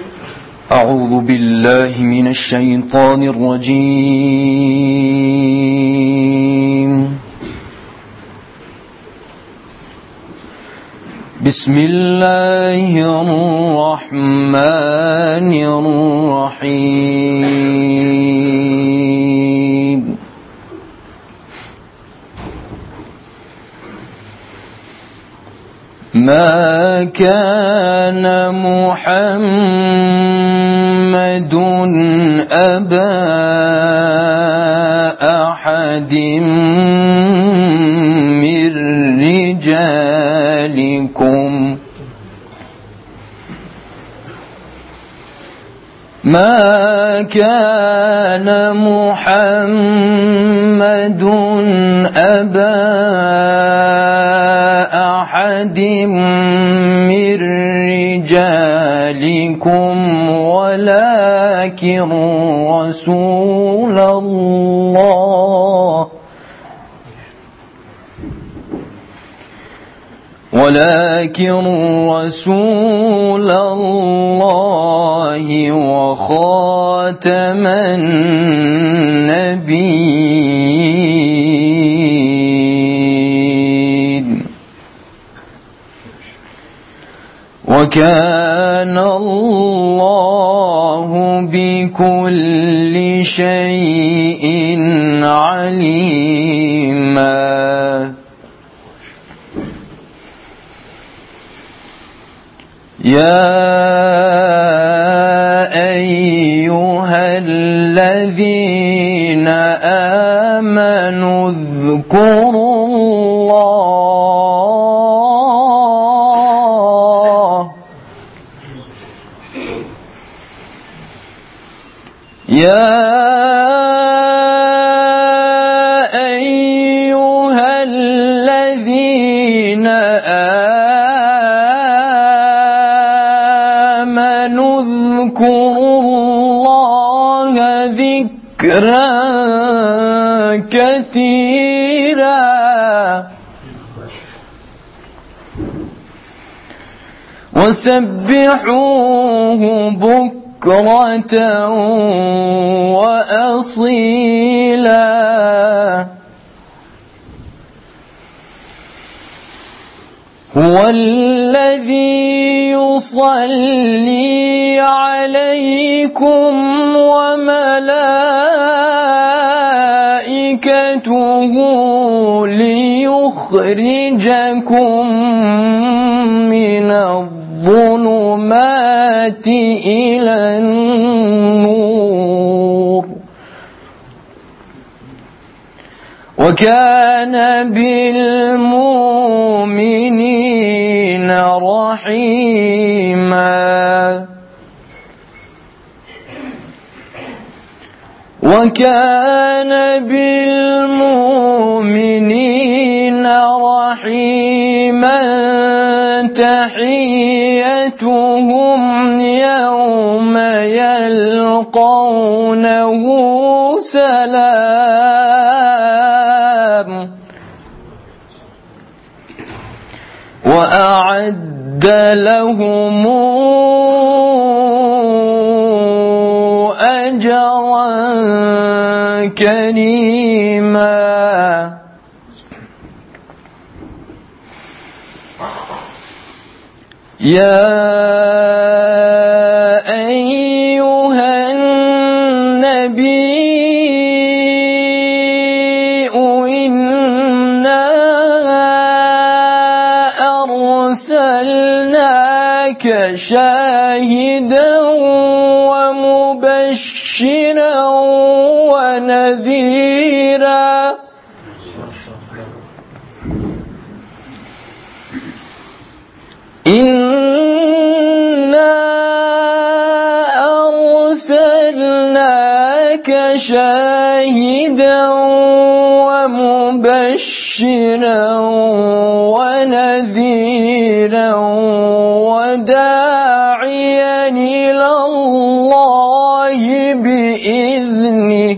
أعوذ بالله من الشيطان الرجيم. بسم الله الرحمن الرحيم. ما كان محمد أبا أحد من رجالكم ما كان محمد أبا أحد من رجالكم ولكن رسول الله وخاتم النبيين وكان الله بكل شيء عليما. يا أيها الذين آمنوا اذكروا الله يا أيها الذين آمنوا اذكروا الله ذكرا كثيرا وسبحوه بكرة وأصيلا. هو الذي يصلي عليكم وملائكته ليخرجكم من الظلمات إلى النور وكان بالمؤمنين رحيما. وكان بالمؤمنين رحيما. تحيتهم يوم يلقونه سلام وأعد لهم أجرا كريما. يا أيها النبي إنا أرسلناك شاهدا ومبشرا ونذيرا. إنا أرسلناك شاهدا ومبشرا ونذيرا وداعيا إلى الله بإذنه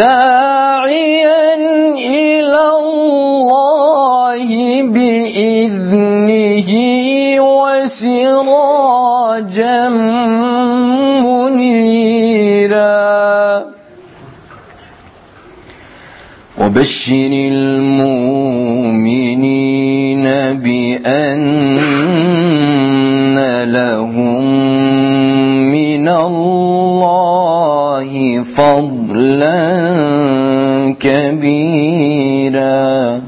وداعيا إلى الله بإذنه بإذنه وسراجا منيرا وبشر المؤمنين بأن لهم من الله فضلا كبيرا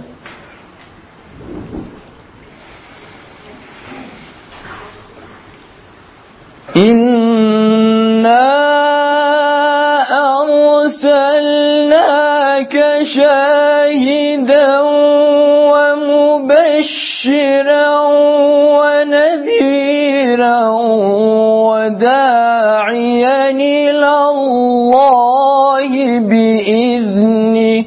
إنا أرسلناك شاهدا ومبشرا ونذيرا وداعيا إلى الله بإذنه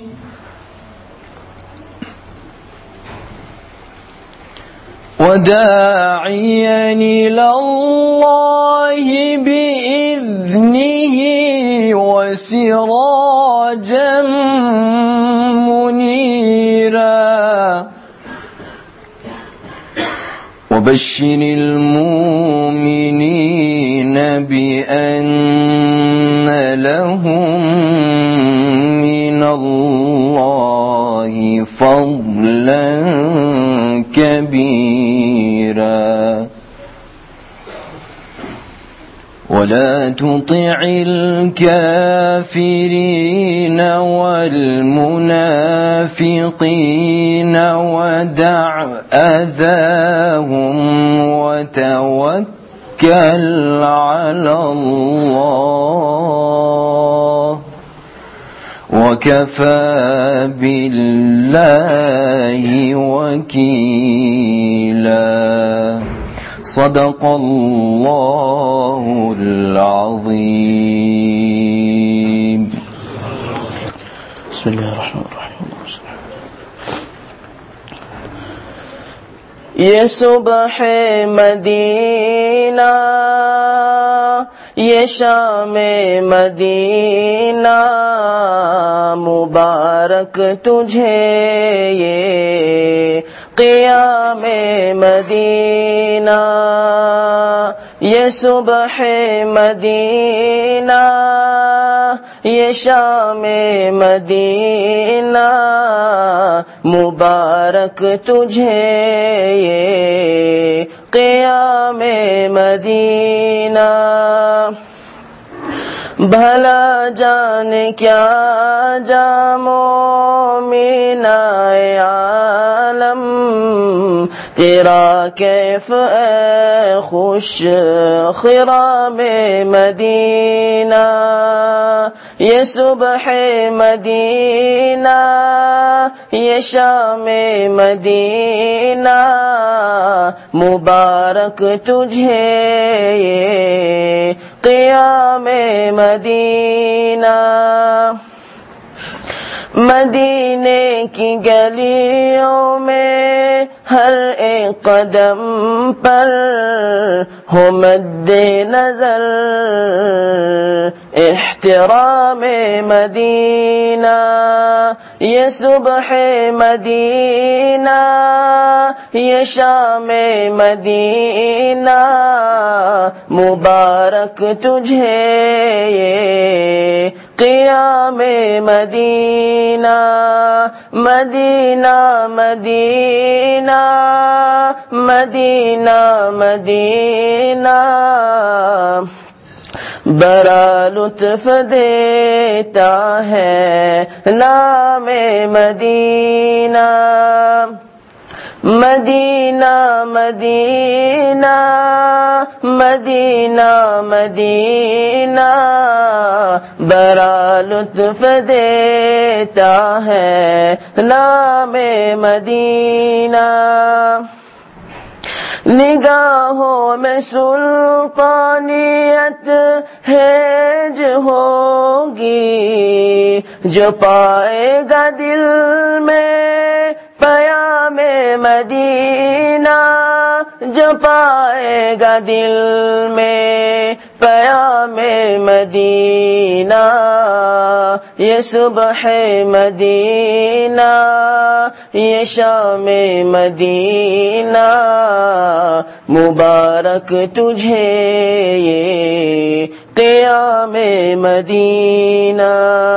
وسراجا منيرا وبشر المؤمنين بأن لهم من الله فضلا كبيرا ولا تطع الكافرين والمنافقين ودع أذاهم وتوكل على الله وكفى بالله وكيلا صدق الله العظيم. بسم الله الرحمن الرحيم. یہ صبح مدینہ یہ شام مدینہ مبارک تجھے یہ قیام مدینہ یہ صبح مدینہ یہ شام مدینہ مبارک تجھے یہ قیام مدینہ بھلا جان کیا جامو مینائے عالم تیرا کیف اے خوش خرام مدینہ یہ صبح مدینہ یہ شام مدینہ مبارک تجھے یہ قیام مدینہ مدینے کی گلیوں میں ہر ایک قدم پر ہو مد نظر احترام مدینہ یہ صبح مدینہ یہ شام مدینہ مبارک تجھے یہ قیام مدینہ مدینہ مدینہ مدینہ مدینہ بڑا لطف دیتا ہے نام مدینہ مدینہ مدینہ مدینہ مدینہ بڑا لطف دیتا ہے نام مدینہ نگاہوں میں سلطانیت ہیج ہوگی جو پائے گا دل میں پیام مدینہ جپائے گا دل میں پیام مدینہ، یہ صبح مدینہ، یہ شام مدینہ، مبارک تجھے یہ قیام مدینہ۔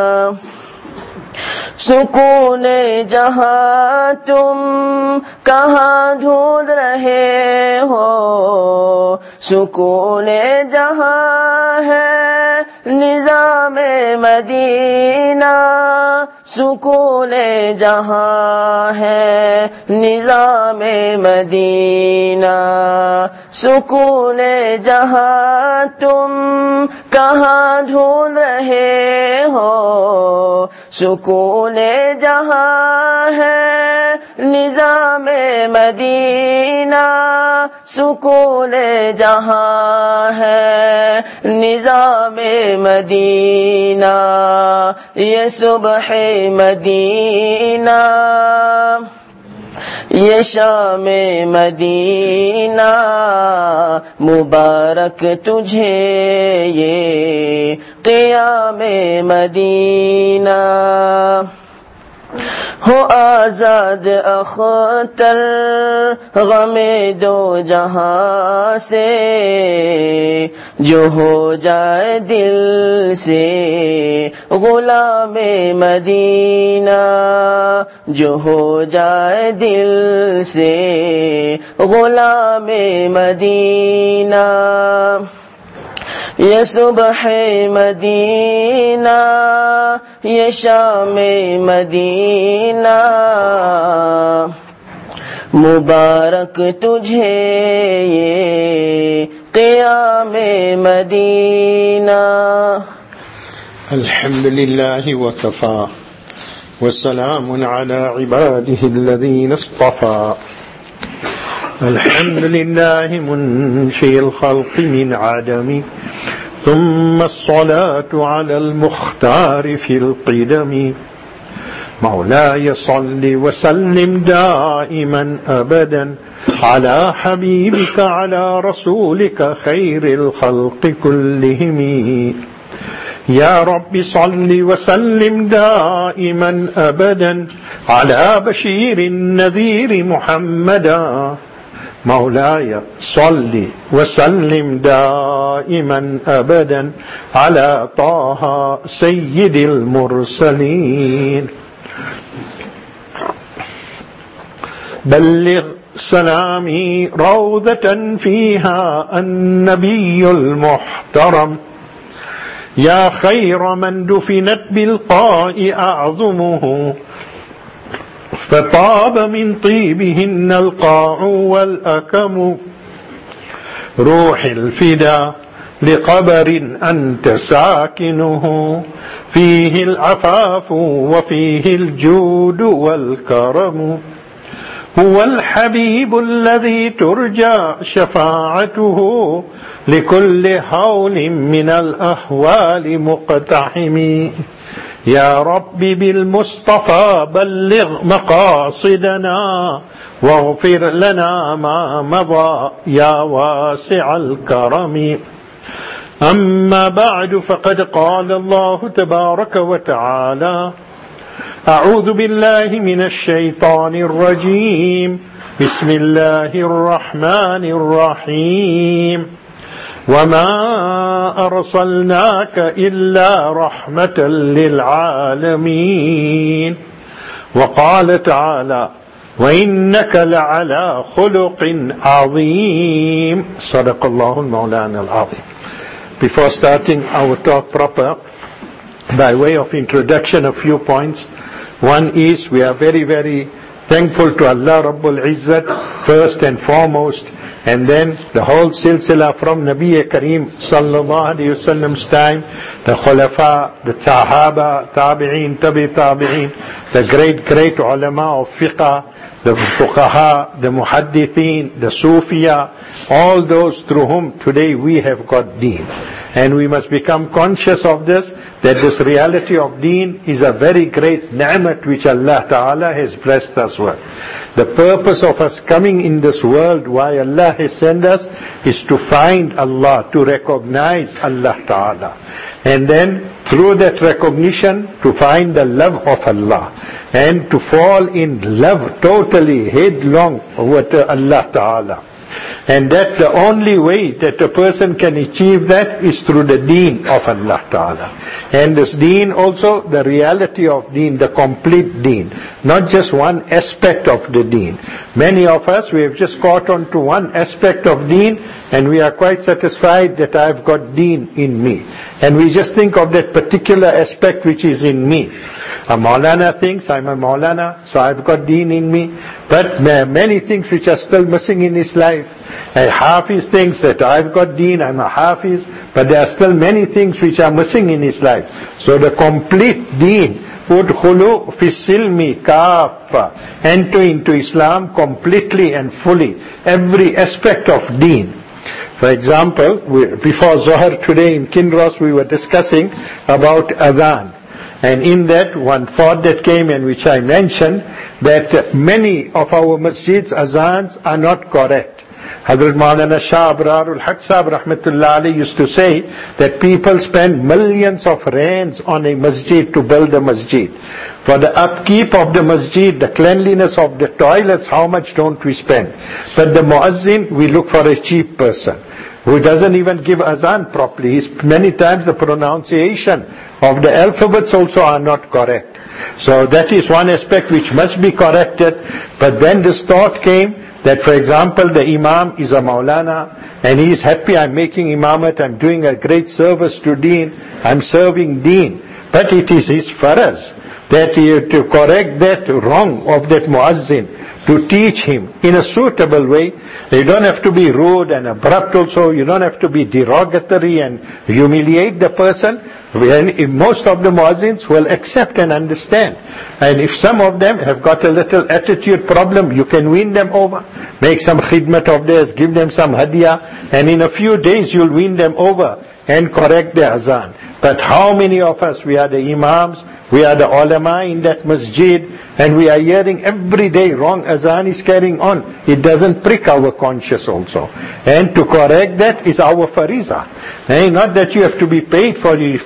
سکون جہاں تم کہاں ڈھونڈ رہے ہو، سکون جہاں ہے نظام مدینہ، سکون جہاں ہے نظام مدینہ، سکون جہاں تم کہاں ڈھونڈ رہے ہو، سکون جہاں ہے نظام مدینہ، سکون جہاں ہے نظام مدینہ، یہ صبح مدینہ، یہ شام مدینہ، مبارک تجھے یہ قیام مدینہ۔ ہو آزاد اختر غم دو جہاں سے، جو ہو جائے دل سے غلام مدینہ، جو ہو جائے دل سے غلام مدینہ، یہ صبح مدینہ، یہ شام مدینہ، مبارک تجھے یہ قیام مدینہ۔ الحمد لله وكفى والسلام على عباده الذين اصطفى، الحمد لله منشئ الخلق من عدم، ثم الصلاة على المختار في القدم، مولاي صل وسلم دائما أبدا على حبيبك على رسولك خير الخلق كلهم، يا رب صل وسلم دائما أبدا على بشير النذير محمدا، مولاي صل وسلم دائما أبدا على طه سيد المرسلين، بلغ سلامي روضة فيها النبي المحترم، يا خير من دفنت بالقاء أعظمه، فطاب من طيبهن القاع والأكم، روح الفدا لقبر أنت ساكنه، فيه العفاف وفيه الجود والكرم، هو الحبيب الذي ترجى شفاعته لكل هول من الأهوال مقتحم، يا رب بالمصطفى بلغ مقاصدنا واغفر لنا ما مضى يا واسع الكرم، أما بعد فقد قال الله تبارك وتعالى، أعوذ بالله من الشيطان الرجيم، بسم الله الرحمن الرحيم، وما أرسلناك إلا رحمة للعالمين، وقال تعالى، وإنك لعلى خلق عظيم، صدق الله المولانا العظيم. Before starting our talk proper, by way of introduction, a few points. One is we are very, very thankful to Allah Rabbul Izzat first and foremost, and then the whole silsila from Nabi Kareem sallallahu alayhi wa sallam's time, the Khulafa, the Sahaba, Tabi'een, Tabi Tabi'een, the great ulama of fiqh, the fuqaha, the muhaddithin, the Sufiya, all those through whom today we have got deen. And we must become conscious of this, that this reality of deen is a very great ni'mat which Allah Ta'ala has blessed us with. The purpose of us coming in this world, why Allah has sent us, is to find Allah, to recognize Allah Ta'ala. And then through that recognition to find the love of Allah and to fall in love totally headlong with Allah Ta'ala. And that the only way that a person can achieve that is through the deen of Allah Ta'ala. And this deen also, the reality of deen, the complete deen, not just one aspect of the deen. Many of us, we have just caught on to one aspect of deen and we are quite satisfied that I've got deen in me. And we just think of that particular aspect which is in me. A Maulana thinks I'm a Maulana, so I've got deen in me. But there are many things which are still missing in his life. A Hafiz thinks that I've got deen, I'm a Hafiz, but there are still many things which are missing in his life. So the complete deen, udkhulu fi silmi kaffa, enter into Islam completely and fully, every aspect of deen. For example, before Zohar today in Kinross we were discussing about Adhan. And in that one thought that came and which I mentioned, that many of our masjids azans are not correct. Hazrat Maulana Shah Abrarul Haq Sahib Rahmatullah Ali used to say that people spend millions of rands on a masjid to build a masjid. For the upkeep of the masjid, the cleanliness of the toilets, how much don't we spend? But the muazzin, we look for a cheap person who doesn't even give azan properly. Many times the pronunciation of the alphabets also are not correct. So that is one aspect which must be corrected. But then this thought came that, for example, the imam is a Maulana and he is happy, I'm making imamat, I'm doing a great service to deen, I'm serving deen. But it is his faraz that he to correct that wrong of that muazzin, to teach him in a suitable way. You don't have to be rude and abrupt also. You don't have to be derogatory and humiliate the person. If most of the muazzins will accept and understand. And if some of them have got a little attitude problem, you can win them over. Make some khidmat of theirs, give them some hadiyah, and in a few days you'll win them over and correct their azan. But how many of us, we are the imams, we are the ulama in that masjid, and we are hearing every day wrong azan is carrying on. It doesn't prick our conscience also. And to correct that is our fariza. Not that you have to be paid for it.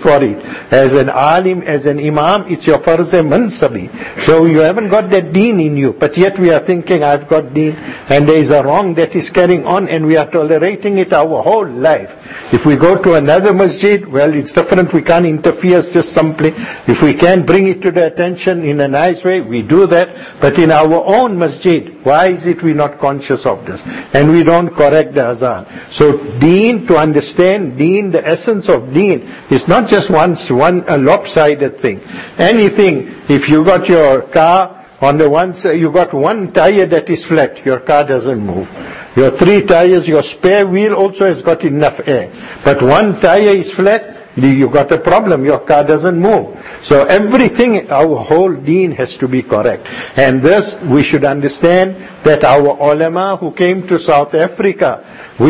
As an alim, as an imam, it's your farz mansabi. So you haven't got that deen in you, but yet we are thinking I've got deen, and there is a wrong that is carrying on, and we are tolerating it our whole life. If we go to another masjid, well, it's different. We can't interfere just simply. If we can bring it to the attention in a nice way, we do that. But in our own masjid, why is it we're not conscious of this? And we don't correct the azan. So deen, to understand deen, the essence of deen, is not just one lopsided thing. Anything, if you got your car, on the one side, you got one tire that is flat, your car doesn't move. Your three tires, your spare wheel also has got enough air. But one tire is flat, you got a problem, your car doesn't move. So everything, our whole deen has to be correct. And thus, we should understand that our ulama who came to South Africa,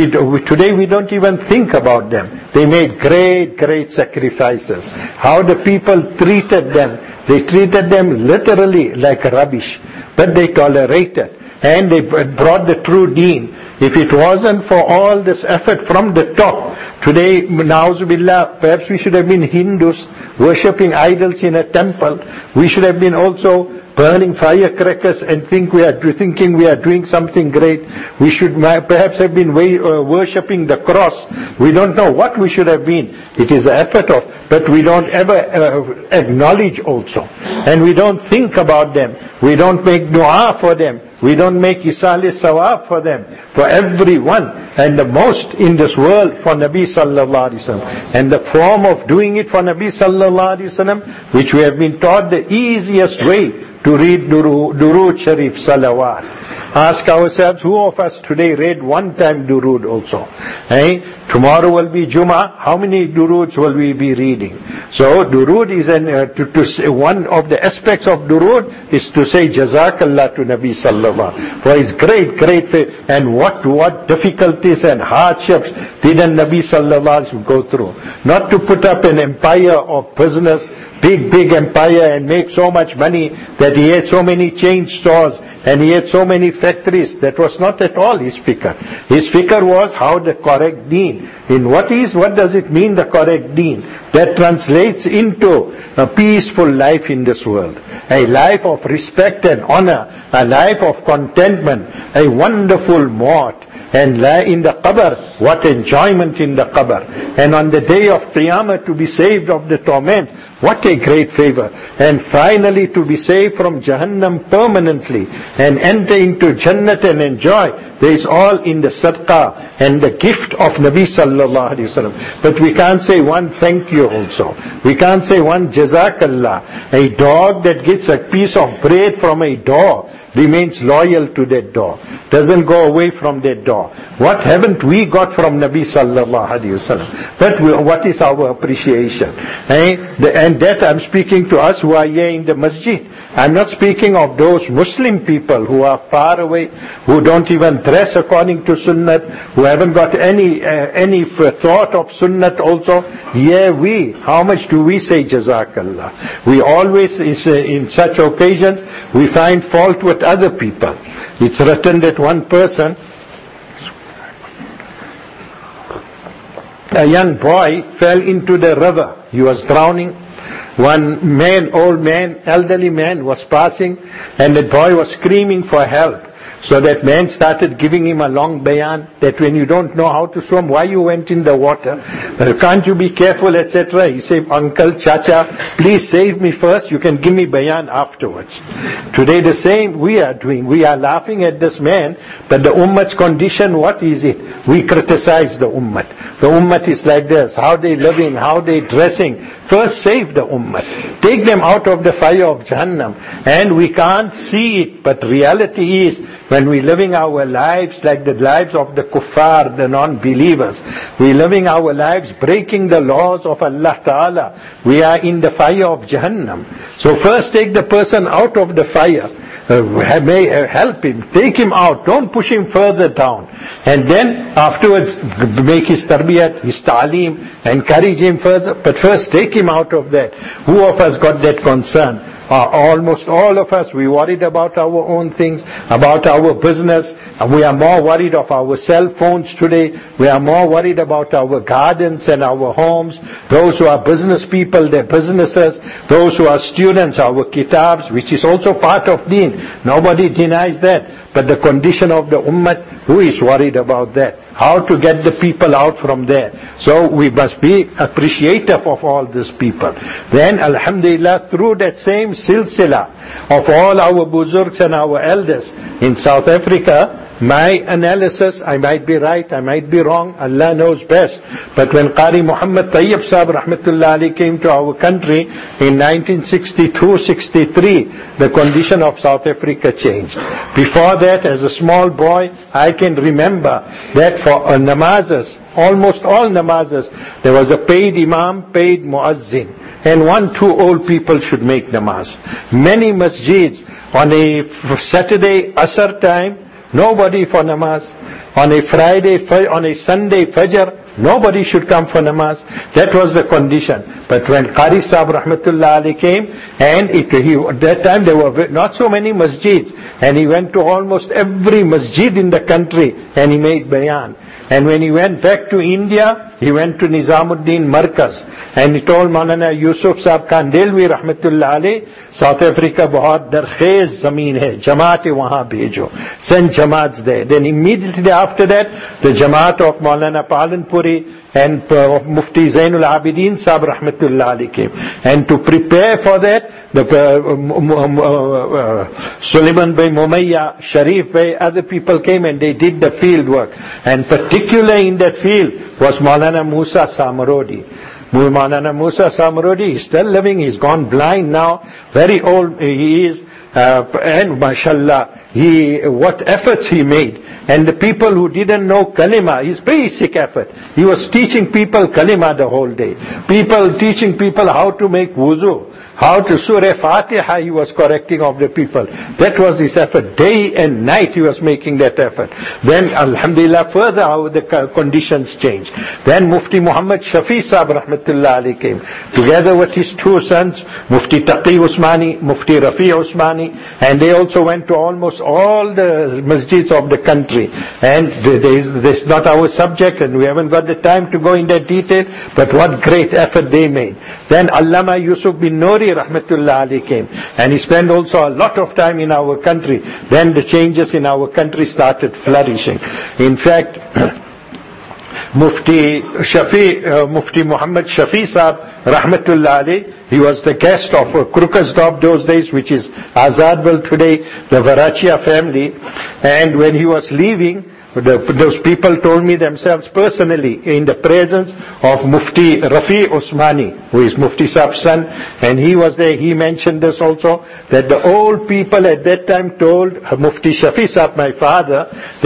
today we don't even think about them. They made great sacrifices. How the people treated them. They treated them literally like rubbish. But they tolerated. And they brought the true deen. If it wasn't for all this effort from the top, today, na'uzubillah, perhaps we should have been Hindus worshipping idols in a temple. We should have been also burning firecrackers and thinking we are doing something great. We should perhaps have been worshipping the cross. We don't know what we should have been. It is the effort of, but we don't ever acknowledge also. And we don't think about them. We don't make dua for them. We don't make isale sawab for them, for everyone, and the most in this world for Nabi sallallahu alaihi wasallam. And the form of doing it for Nabi sallallahu alaihi wasallam, which we have been taught the easiest way, to read Durood Sharif Salawat. ask ourselves, who of us today read one time durood also? Tomorrow will be Jummah, how many duroods will we be reading? So durood is one of the aspects of durood is to say Jazakallah to Nabi Sallallahu for his great faith. And what difficulties and hardships did Nabi Sallallahu go through? Not to put up an empire of business, big empire, and make so much money that he had so many chain stores and he had so many factories. That was not at all his fikr. His fikr was how the correct deen. What does it mean, the correct deen? That translates into a peaceful life in this world. A life of respect and honor. A life of contentment. A wonderful maut. And in the qabr, what enjoyment in the qabr. And on the day of Qiyamah to be saved of the torment, what a great favor. And finally to be saved from Jahannam permanently and enter into Jannat and enjoy. There is all in the sadaqah and the gift of Nabi Sallallahu Alaihi Wasallam. But we can't say one thank you also. We can't say one Jazakallah. A dog that gets a piece of bread from a door remains loyal to that door. Doesn't go away from that door. What haven't we got from Nabi Sallallahu Alaihi Wasallam? But what is our appreciation? And that I'm speaking to us who are here in the masjid. I'm not speaking of those Muslim people who are far away, who don't even dress according to Sunnat, who haven't got any thought of Sunnat also. How much do we say Jazakallah? We always, in such occasions, we find fault with other people. It's written that one person, a young boy, fell into the river. He was drowning. One old man, elderly man was passing, and the boy was screaming for help. So that man started giving him a long bayan that when you don't know how to swim, why you went in the water? Can't you be careful, etc. He said, Uncle, Chacha, please save me first. You can give me bayan afterwards. Today the same we are doing. We are laughing at this man, but the ummat's condition, what is it? We criticize the ummat. The ummat is like this. How they living, how they dressing. First save the ummat. Take them out of the fire of Jahannam. And we can't see it, but reality is, when we're living our lives like the lives of the kuffar, the non-believers, we're living our lives breaking the laws of Allah Ta'ala. We are in the fire of Jahannam. So first take the person out of the fire. Help him, take him out, don't push him further down. And then afterwards make his tarbiyat, his ta'aleem, encourage him further. But first take him out of that. Who of us got that concern? Almost all of us, we worried about our own things, about our business. We are more worried of our cell phones today. We are more worried about our gardens and our homes. Those who are business people, their businesses. Those who are students, our kitabs, which is also part of deen. Nobody denies that. But the condition of the ummah, who is worried about that? How to get the people out from there? So we must be appreciative of all these people. Then, alhamdulillah, through that same silsila of all our buzurgs and our elders in South Africa, my analysis, I might be right, I might be wrong, Allah knows best. But when Qari Muhammad Tayyib Sahib Rahmatullah Ali came to our country in 1962-63, the condition of South Africa changed. Before that, as a small boy, I can remember that for namazes, almost all namazes, there was a paid imam, paid muazzin, and 1-2 old people should make namaz. Many masjids, on a Saturday Asr time, nobody for namaz. On a Friday, on a Sunday Fajr, nobody should come for namaz. That was the condition. But when Qari Sahib Rahmatullah Ali came, and at that time there were not so many masjids, and he went to almost every masjid in the country, and he made bayan. And when he went back to India, he went to Nizamuddin Markaz, and he told Maulana Yusuf Sahib Kandelwi Rahmatullah Ali, South Africa bahut darkhez zameen hai, Jamaat wahan bhejo. Send Jamaats there. Then immediately after that, the Jamaat of Maulana Palanpuri and of Mufti Zainul Abidin Sahib Rahmatullah Ali came. And to prepare for that, the Suleiman Bhai Mumayya, Sharif Bhai, other people came and they did the field work. And particularly in that field was Maulana Musa Samarodi. Maulana Musa Samarodi is still living, he's gone blind now, very old he is, and mashallah, what efforts he made. And the people who didn't know kalima, his basic effort, he was teaching people kalima the whole day. Teaching people how to make wuzu, how to Surah Fatiha, he was correcting of the people. That was his effort. Day and night he was making that effort. Then Alhamdulillah, further how the conditions changed. Then Mufti Muhammad Shafi Sahib Rahmatullah Ali came, together with his two sons, Mufti Taqi Usmani, Mufti Rafi Usmani, and they also went to almost all the masjids of the country. And this is not our subject, and we haven't got the time to go in that detail, but what great effort they made. Then Allama Yusuf bin Nuri Rahmatullah Ali came, and he spent also a lot of time in our country. Then the changes in our country started flourishing. In fact, Mufti Muhammad Shafi Sahib Rahmatullah Ali, he was the guest of Krukersdorp those days, which is Azadville today, the Varachia family. And when he was leaving, those people told me themselves personally, in the presence of Mufti Rafi Usmani, who is Mufti Sahib's son, and he was there, he mentioned this also, that the old people at that time told Mufti Shafi Sahib, my father,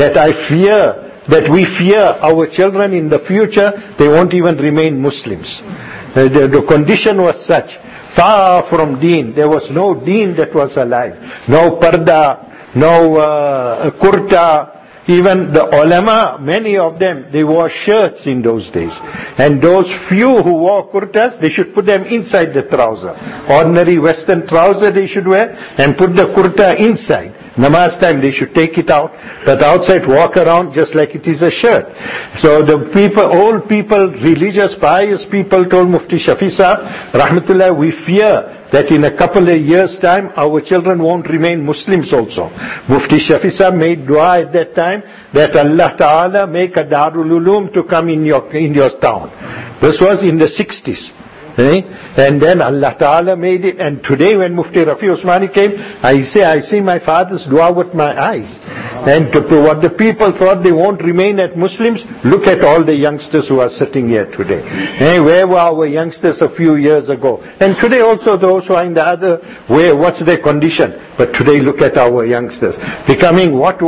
that we fear our children in the future, they won't even remain Muslims. The condition was such, far from deen, there was no deen that was alive, no parda, no kurta. Even the ulama, many of them, they wore shirts in those days. And those few who wore kurtas, they should put them inside the trouser. Ordinary western trouser they should wear, and put the kurta inside. Namaz time they should take it out, but outside walk around just like it is a shirt. So the people, old people, religious, pious people told Mufti Shafi Sahib, Rahmatullah, we fear that in a couple of years' time, our children won't remain Muslims also. Mufti Shafi Sahib made dua at that time that Allah Ta'ala make a Darul Ulum to come in your town. This was in the 60s. And then Allah Ta'ala made it, and today when Mufti Rafi Usmani came, I see my father's dua with my eyes. And what the people thought they won't remain as Muslims, look at all the youngsters who are sitting here today. Where were our youngsters a few years ago? And today also those who are in the other way, what's their condition? But today look at our youngsters. Becoming our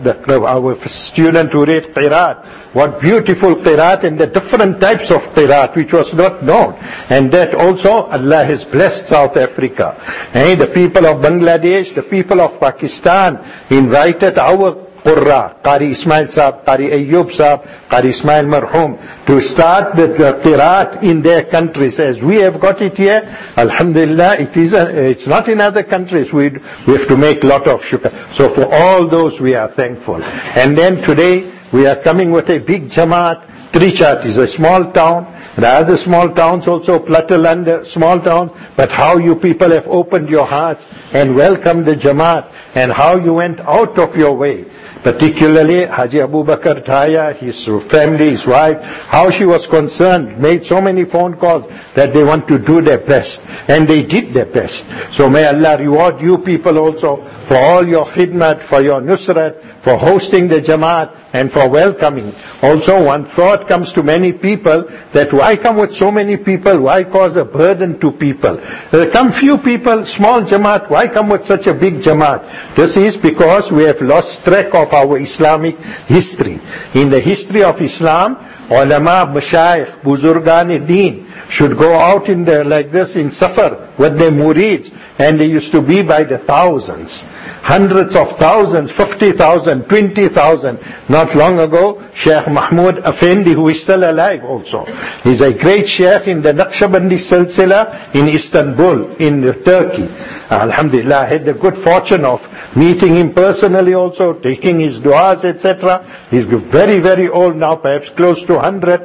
student who read Qiraat, what beautiful Qiraat and the different types of Qiraat which was not known. And that also Allah has blessed South Africa. The people of Bangladesh, the people of Pakistan invited our Qurra, Qari Ismail Sahib, Qari Ayyub Sahib, Qari Ismail Marhum, to start the Qiraat in their countries. As we have got it here, Alhamdulillah, it's not in other countries. We have to make lot of shukr. So for all those we are thankful. And then today we are coming with a big Jamaat. Trichat is a small town. The other small towns also, Platalanda, small towns, but how you people have opened your hearts and welcomed the Jamaat, and how you went out of your way. Particularly Haji Abu Bakr Thaya, his family, his wife, how she was concerned, made so many phone calls that they want to do their best. And they did their best. So may Allah reward you people also for all your khidmat, for your nusrat, for hosting the Jamaat, and for welcoming. Also one thought comes to many people that why come with so many people, why cause a burden to people? Come few people, small Jamaat, why come with such a big Jamaat? This is because we have lost track of our Islamic history. In the history of Islam, ulama, mashayikh, buzurgan-e-deen should go out in like this in safar with their murids, and they used to be by the thousands. Hundreds of thousands, 50,000, 20,000. Not long ago, Sheikh Mahmoud Effendi, who is still alive also. He's a great Sheikh in the Naqshbandi Silsila in Istanbul, in Turkey. Alhamdulillah, I had the good fortune of meeting him personally also, taking his du'as, etc. He's very, very old now, perhaps close to 100.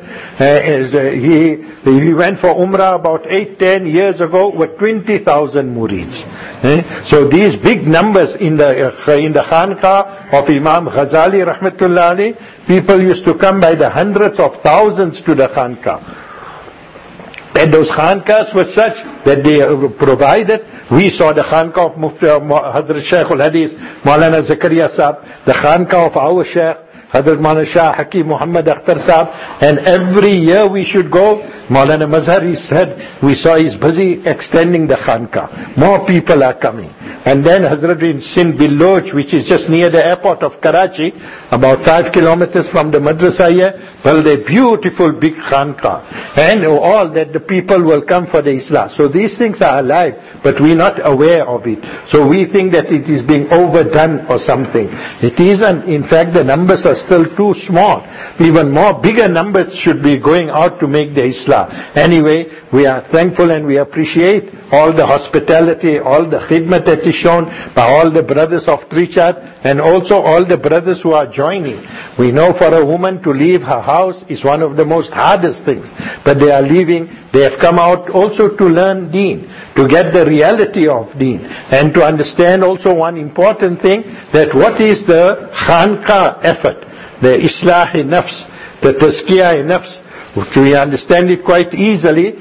He went for Umrah about 8-10 years ago with 20,000 murids. So these big numbers in the Khanqa of Imam Ghazali Rahmatullah Ali, people used to come by the hundreds of thousands to the Khanqa. And those Khanqas were such that they provided. We saw the Khanqa of Mufti Hazrat Shaykh al-Hadith Maulana Zakaria Sahib, the Khanqa of our Shaykh Hazrat Maulana Shah Hakim Muhammad Akhtar Sahib, and every year we should go. Maulana Mazhari said, we saw he's busy extending the Khanqa. More people are coming. And then Hazrat in Sindh Billoch, which is just near the airport of Karachi, about 5 kilometers from the madrasa here, well, a beautiful big Khanqa. And all that the people will come for the Islah. So these things are alive, but we're not aware of it. So we think that it is being overdone or something. It isn't. In fact, the numbers are still too small. Even more bigger numbers should be going out to make the Islah. Anyway, we are thankful and we appreciate all the hospitality, all the khidmat that is shown by all the brothers of Trichard and also all the brothers who are joining. We know for a woman to leave her house is one of the most hardest things, but they are leaving. They have come out also to learn Deen, to get the reality of Deen, and to understand also one important thing, that what is the Khanqa effort, the Islah-i-Nafs, the Tazkiyah-i-Nafs, which we understand it quite easily.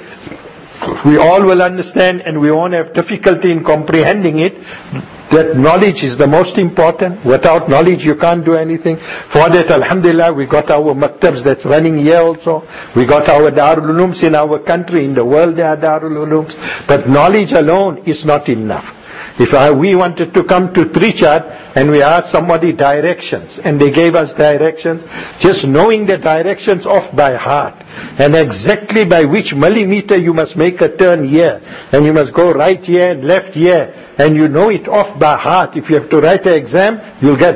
We all will understand and we won't have difficulty in comprehending it, that knowledge is the most important. Without knowledge you can't do anything. For that, alhamdulillah, we got our maktabs that's running here also. We got our Darul Ulooms in our country, in the world there are Darul Ulooms. But knowledge alone is not enough. If we wanted to come to Trichard and we asked somebody directions and they gave us directions, just knowing the directions off by heart and exactly by which millimeter you must make a turn here and you must go right here and left here, and you know it off by heart. If you have to write an exam, you'll get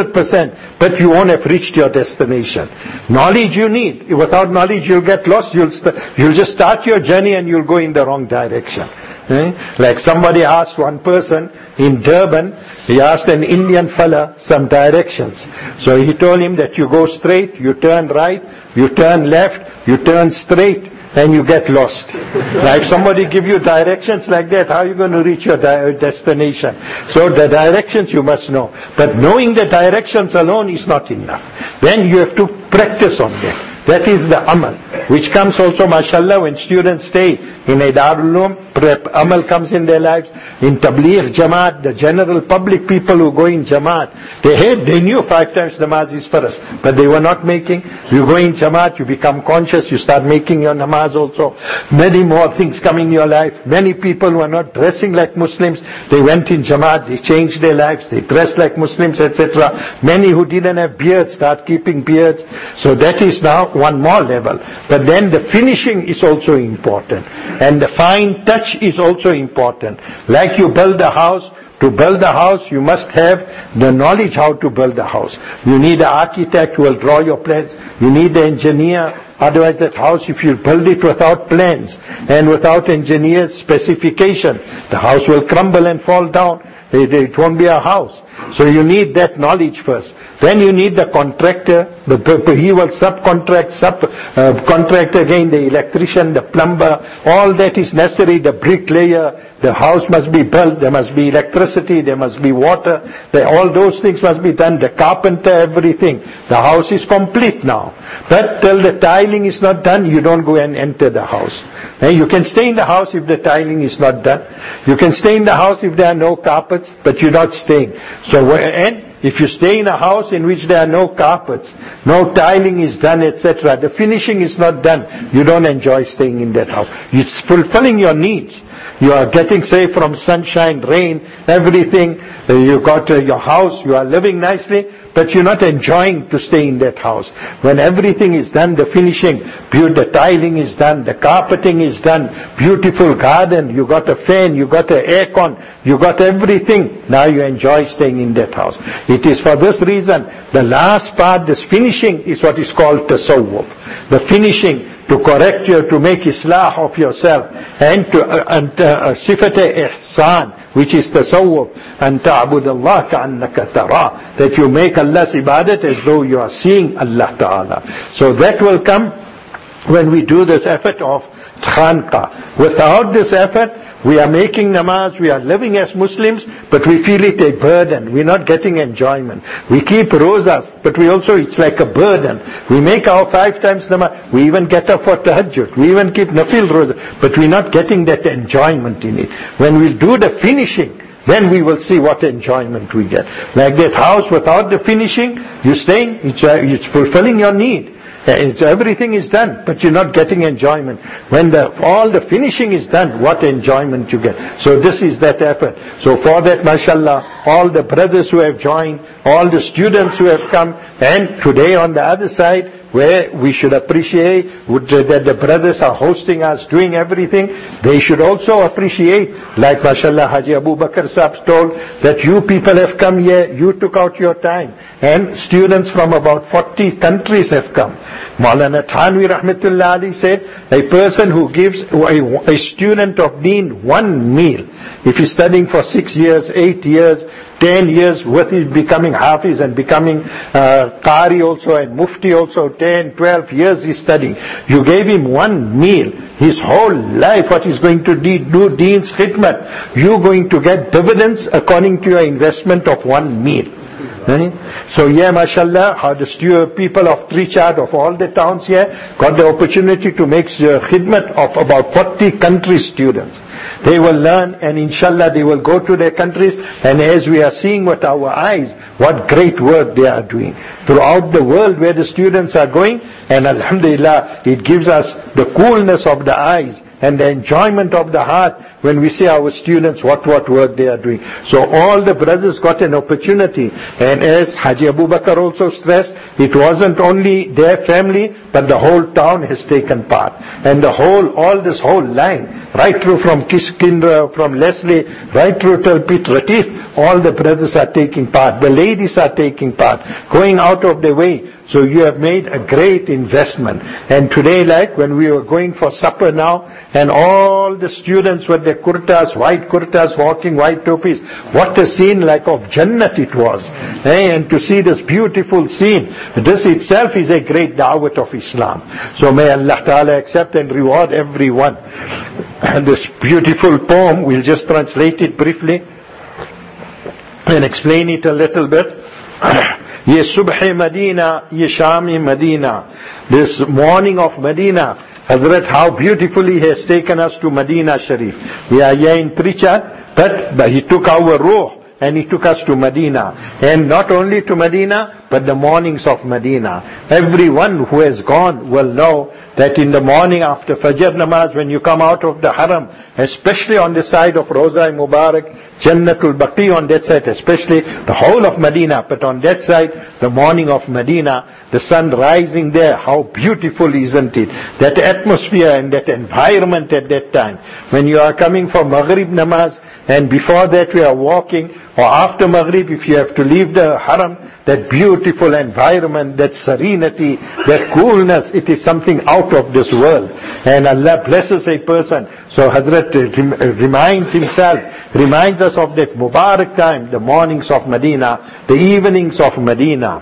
100%, but you won't have reached your destination. Knowledge you need. Without knowledge you'll get lost. You'll just start your journey and you'll go in the wrong direction. Like somebody asked one person in Durban, he asked an Indian fella some directions. So he told him that you go straight, you turn right, you turn left, you turn straight, and you get lost. Like somebody give you directions like that, how are you going to reach your destination? So the directions you must know. But knowing the directions alone is not enough. Then you have to practice on them. That is the amal, which comes also, mashallah, when students stay in a Darul Uloom, amal comes in their lives. In Tabligh Jamaat, the general public people who go in Jamaat, they knew 5 times namaz is first, but they were not making. You go in Jamaat, you become conscious, you start making your namaz also. Many more things come in your life. Many people who are not dressing like Muslims, they went in Jamaat, they changed their lives, they dressed like Muslims, etc. Many who didn't have beards start keeping beards. So that is now one more level. But then the finishing is also important. And the fine touch is also important. Like you build a house, to build a house you must have the knowledge how to build a house. You need an architect who will draw your plans. You need the engineer. Otherwise that house, if you build it without plans and without engineer's specification, the house will crumble and fall down. It won't be a house. So you need that knowledge first. Then you need the contractor. He will contract again the electrician, the plumber. All that is necessary. The bricklayer. The house must be built. There must be electricity. There must be water. All those things must be done. The carpenter, everything. The house is complete now. But till the tiling is not done, you don't go and enter the house. And you can stay in the house if the tiling is not done. You can stay in the house if there are no carpets, but you're not staying. So, and if you stay in a house in which there are no carpets, no tiling is done, etc., the finishing is not done, you don't enjoy staying in that house. It's fulfilling your needs. You are getting safe from sunshine, rain, everything. You got your house, you are living nicely, but you're not enjoying to stay in that house. When everything is done, the finishing, the tiling is done, the carpeting is done, beautiful garden, you got a fan, you got an aircon, you got everything. Now you enjoy staying in that house. It is for this reason, the last part, this finishing is what is called tasawwuf. The finishing, to correct you, to make islah of yourself, and to sifat-e-ihsan, which is tasawwuf, and ta'bud Allah ka'annaka tara, that you make Allah's ibadat as though you are seeing Allah Ta'ala. So that will come when we do this effort of khanqa. Without this effort, we are making namaz, we are living as Muslims, but we feel it a burden. We're not getting enjoyment. We keep rozas, but it's like a burden. We make our 5 times namaz. We even get up for tahajjud. We even keep nafil roza, but we're not getting that enjoyment in it. When we do the finishing, then we will see what enjoyment we get. Like that house without the finishing, you're staying, it's fulfilling your need. Everything is done, but you're not getting enjoyment. When all the finishing is done, what enjoyment you get. So this is that effort. So for that, mashallah, all the brothers who have joined, all the students who have come, and today on the other side, where we should appreciate that the brothers are hosting us, doing everything, they should also appreciate, like mashallah Haji Abu Bakr Sahib told, that you people have come here, you took out your time, and students from about 40 countries have come. Maulana Thanwi Rahmatullah Ali said, a person who gives a student of deen one meal, if he's studying for 6 years, 8 years, 10 years worth, is becoming Hafiz and becoming Qari also and Mufti also, 10, 12 years he's studying. You gave him one meal, his whole life what he's going to do Deen's khidmat, you're going to get dividends according to your investment of one meal. So yeah, mashallah, how the people of Trichard, of all the towns here, got the opportunity to make khidmat of about 40 country students. They will learn, and inshallah they will go to their countries, and as we are seeing with our eyes, what great work they are doing throughout the world where the students are going, and alhamdulillah, it gives us the coolness of the eyes and the enjoyment of the heart when we see our students what work they are doing. So all the brothers got an opportunity, and as Haji Abu Bakr also stressed, it wasn't only their family, but the whole town has taken part. And this whole line, right through from Kishkindra, from Leslie, right through till Piet Retief, all the brothers are taking part. The ladies are taking part, going out of their way. So you have made a great investment. And today, like when we were going for supper now, and all the students with their kurtas, white kurtas, walking white topis, what a scene like of Jannat it was. And to see this beautiful scene, this itself is a great da'wat of Islam. So may Allah Ta'ala accept and reward everyone. And this beautiful poem, we'll just translate it briefly and explain it a little bit. Ye subh Medina, ye shami Medina. This morning of Medina, Hazrat, how beautifully he has taken us to Medina Sharif. We are here in Trichard, but he took our ruh and he took us to Medina. And not only to Medina, but the mornings of Medina. Everyone who has gone will know that in the morning after Fajr Namaz, when you come out of the Haram, especially on the side of Roza Mubarak, Jannatul Baqi on that side, especially the whole of Medina, but on that side, the morning of Medina, the sun rising there, how beautiful isn't it? That atmosphere and that environment at that time. When you are coming for Maghrib Namaz, and before that we are walking, or after Maghrib if you have to leave the Haram, that beautiful environment, that serenity, that coolness, it is something out of this world. And Allah blesses a person. So Hazrat reminds us of that Mubarak time, the mornings of Medina, the evenings of Medina.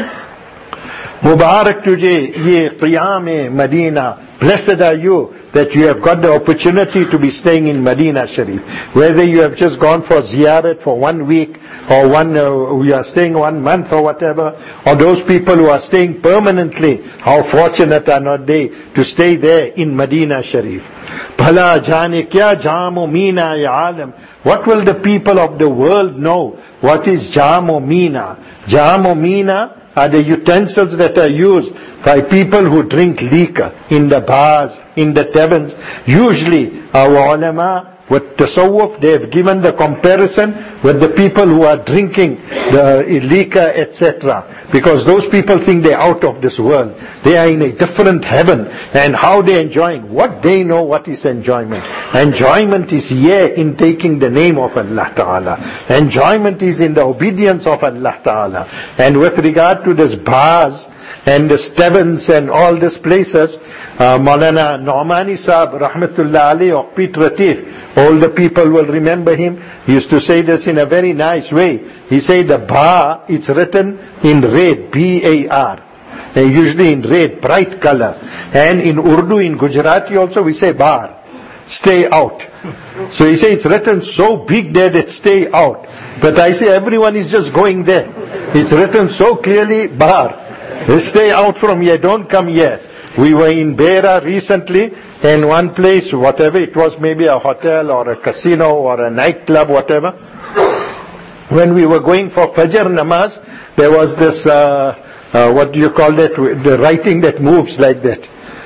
Mubarak tujhe ye qiyam Medina. Blessed are you that you have got the opportunity to be staying in Medina Sharif. Whether you have just gone for ziyarat for 1 week, or you are staying 1 month or whatever, or those people who are staying permanently, how fortunate are not they to stay there in Medina Sharif. Bhala jane kya jamo meena ya alam. What will the people of the world know? What is jamo meena? Jamo meena are the utensils that are used by people who drink liquor in the bars, in the taverns. Usually our ulama with tasawwuf, they have given the comparison with the people who are drinking the liquor, etc. Because those people think they're out of this world. They are in a different heaven. And how they're enjoying, what they know what is enjoyment. Enjoyment is here in taking the name of Allah Ta'ala. Enjoyment is in the obedience of Allah Ta'ala. And with regard to this bars and the taverns and all these places, Maulana Naumani Sahib Rahmatullah Ali of Piet Retief, all the people will remember him. He used to say this in a very nice way. He said the bar, it's written in red, B-A-R. Usually in red, bright color. And in Urdu, in Gujarati also we say bar, stay out. So he said it's written so big there that stay out. But I say everyone is just going there. It's written so clearly, bar. Stay out from here, don't come here. We were in Beira recently, and one place, whatever it was, maybe a hotel or a casino or a nightclub, whatever. When we were going for Fajr Namaz, there was this what do you call that? The writing that moves like that.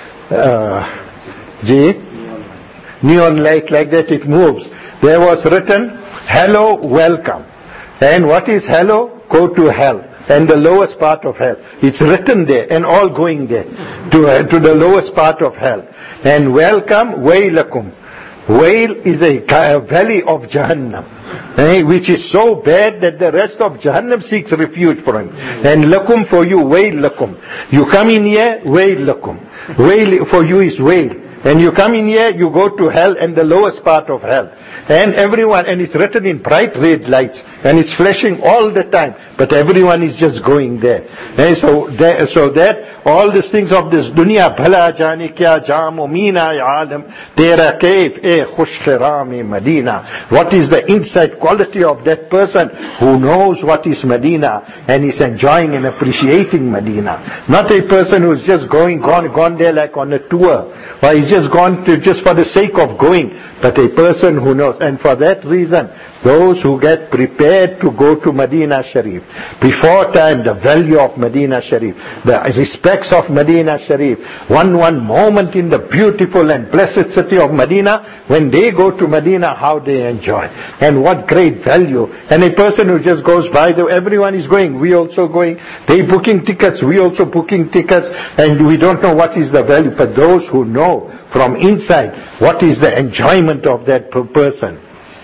Neon light like that, it moves. There was written, hello, welcome. And what is hello? Go to hell. And the lowest part of hell. It's written there and all going there to the lowest part of hell. And welcome, wailakum. Wail is a valley of Jahannam, which is so bad that the rest of Jahannam seeks refuge for him. And lakum for you, wail lakum. You come in here, wail lakum. Wail for you is wail. And you come in here, you go to hell and the lowest part of hell. And everyone, and it's written in bright red lights, and it's flashing all the time, but everyone is just going there. And so that all these things of this dunya, bhala jani kya jam meena alam, tera kaif e khushkhiram Medina. What is the inside quality of that person who knows what is Medina and is enjoying and appreciating Medina? Not a person who is just gone there like on a tour, or he's just gone to just for the sake of going, but a person who knows. And for that reason, those who get prepared to go to Medina Sharif, before time, the value of Medina Sharif, the respects of Medina Sharif, one moment in the beautiful and blessed city of Medina, when they go to Medina, how they enjoy, and what great value. And a person who just goes by, everyone is going, we also going, they booking tickets, we also booking tickets, and we don't know what is the value. But those who know from inside what is the enjoyment of that person.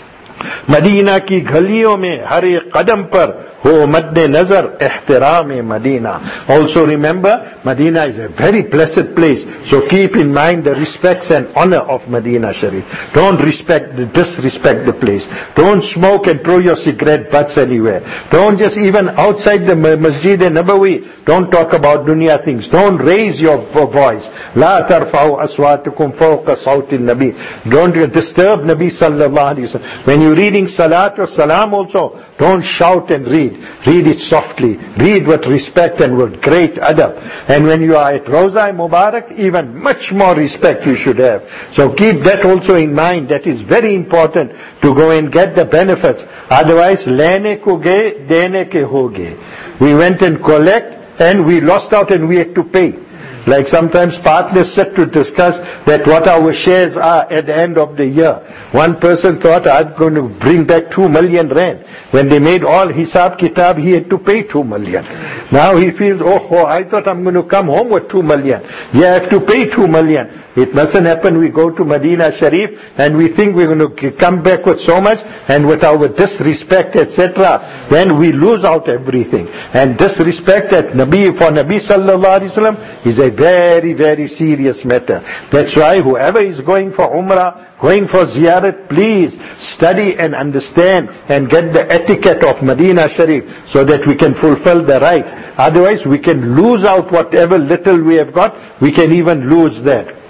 Medina ki ghaliyon mein har ek qadam par ho madde nazar ihtiram Medina. Also remember, Medina is a very blessed place. So keep in mind the respects and honor of Medina Sharif. Don't disrespect the place. Don't smoke and throw your cigarette butts anywhere. Don't just even outside the Masjid Nabawi, don't talk about dunya things. Don't raise your voice. La tarfa'u aswatukum fawqa sawti nabi. Don't disturb Nabi sallallahu alaihi wasallam. When you're reading salat or salam also, don't shout and read. Read it softly. Read with respect and with great adab. And when you are at Rawza Mubarak, even much more respect you should have. So keep that also in mind. That is very important to go and get the benefits. Otherwise, lene ko ge, dene ke ho ge. We went and collect and we lost out and we had to pay. Like sometimes partners sit to discuss that what our shares are at the end of the year. One person thought, I'm going to bring back 2 million rand. When they made all hisab kitab, he had to pay 2 million. Now he feels, I thought I'm going to come home with 2 million. You have to pay 2 million. It mustn't happen. We go to Medina Sharif and we think we're going to come back with so much, and with our disrespect, etc., then we lose out everything. And disrespect for Nabi sallallahu alaihi wasallam is a very, very serious matter. That's why whoever is going for Umrah, going for ziyarat, please study and understand and get the etiquette of Medina Sharif so that we can fulfill the rights. Otherwise we can lose out whatever little we have got. We can even lose that.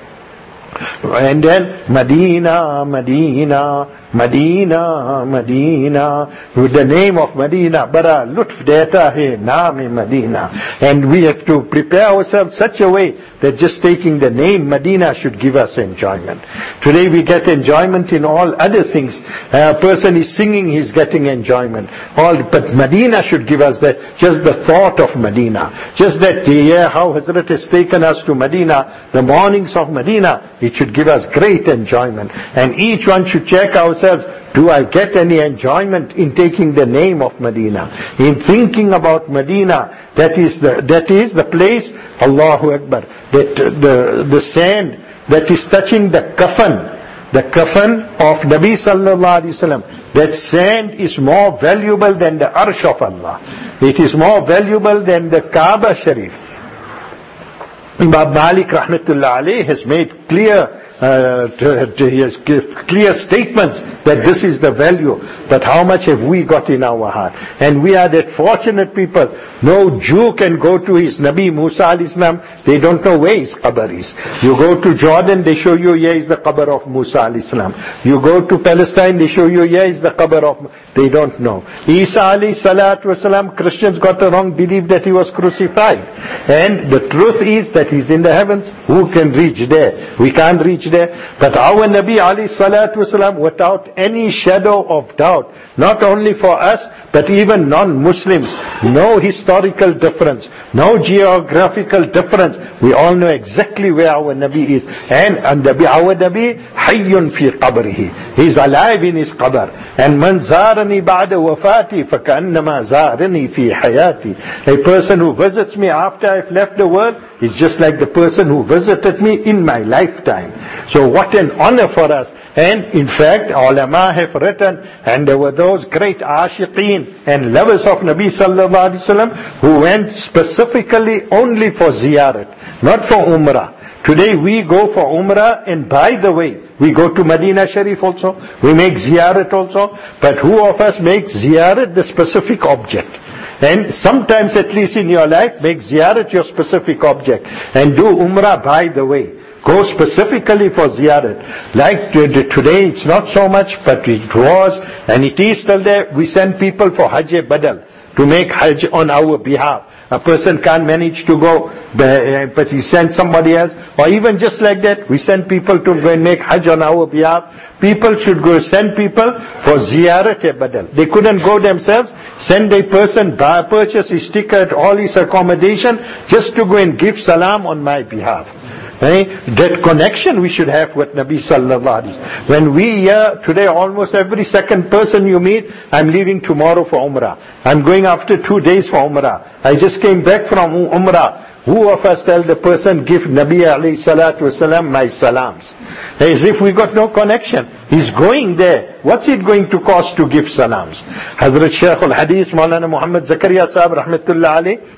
And then Medina, Medina, Medina, Medina, with the name of Medina, Bara Lutf deta hai naam Medina. And we have to prepare ourselves such a way that just taking the name Medina should give us enjoyment. Today we get enjoyment in all other things. A person is singing, he's getting enjoyment. But Medina should give us that, just the thought of Medina. Just that, how Hazrat has taken us to Medina, the mornings of Medina, it should give us great enjoyment. And each one should check ourselves, do I get any enjoyment in taking the name of Medina? In thinking about Medina, that is the place, Allahu Akbar, that the sand that is touching the kafan of Nabi sallallahu alaihi wasallam, that sand is more valuable than the arsh of Allah. It is more valuable than the Kaaba Sharif. Imam Malik rahmatullah alayh has made clear statements that this is the value. But how much have we got in our heart? And we are that fortunate people. No Jew can go to his Nabi Musa alayhi salam, they don't know where his qabr is. You go to Jordan, they show you here is the qabr of Musa alayhi salam. You go to Palestine, they show you here is the qabr of, they don't know. Isa alayhi salatu wasalam, Christians got the wrong belief that he was crucified. And the truth is that he's in the heavens. Who can reach there? We can't reach there. But our Nabi alayhi salatu wasalam, without any shadow of doubt, not only for us, but even non-Muslims, no historical difference, no geographical difference. We all know exactly where our Nabi is. And our Nabi, hayyun fi qabrihi. He is alive in his qabr. And man zarani ba'da wafati, fakannama zarani fi hayati. A person who visits me after I've left the world is just like the person who visited me in my lifetime. So what an honor for us. And in fact, ulama have written, and there were those great ashiqeen and lovers of Nabi sallallahu alaihi wasallam who went specifically only for ziyarat, not for umrah. Today we go for umrah, and by the way, we go to Medina Sharif also, we make ziyarat also, but who of us makes ziyarat the specific object? And sometimes, at least in your life, make ziyarat your specific object, and do umrah by the way. Go specifically for ziyarat. Like today, it's not so much, but it was, and it is still there. We send people for Hajj-e-Badal, to make Hajj on our behalf. A person can't manage to go, but he sends somebody else. Or even just like that, we send people to go and make Hajj on our behalf. People should go send people for ziyarat-e-Badal. They couldn't go themselves. Send a person, purchase his ticket, all his accommodation, just to go and give salam on my behalf. That connection we should have with Nabi sallallahu alaihi wasallam. When we hear today, almost every second person you meet, I'm leaving tomorrow for Umrah. I'm going after 2 days for Umrah. I just came back from Umrah. Who of us tell the person, give Nabi alayhi salatu wasalam my salams? As if we got no connection. He's going there. What's it going to cost to give salams? Hazrat Shaykh al-Hadith, Maulana Muhammad Zakaria Sahib rahmatullah alayh,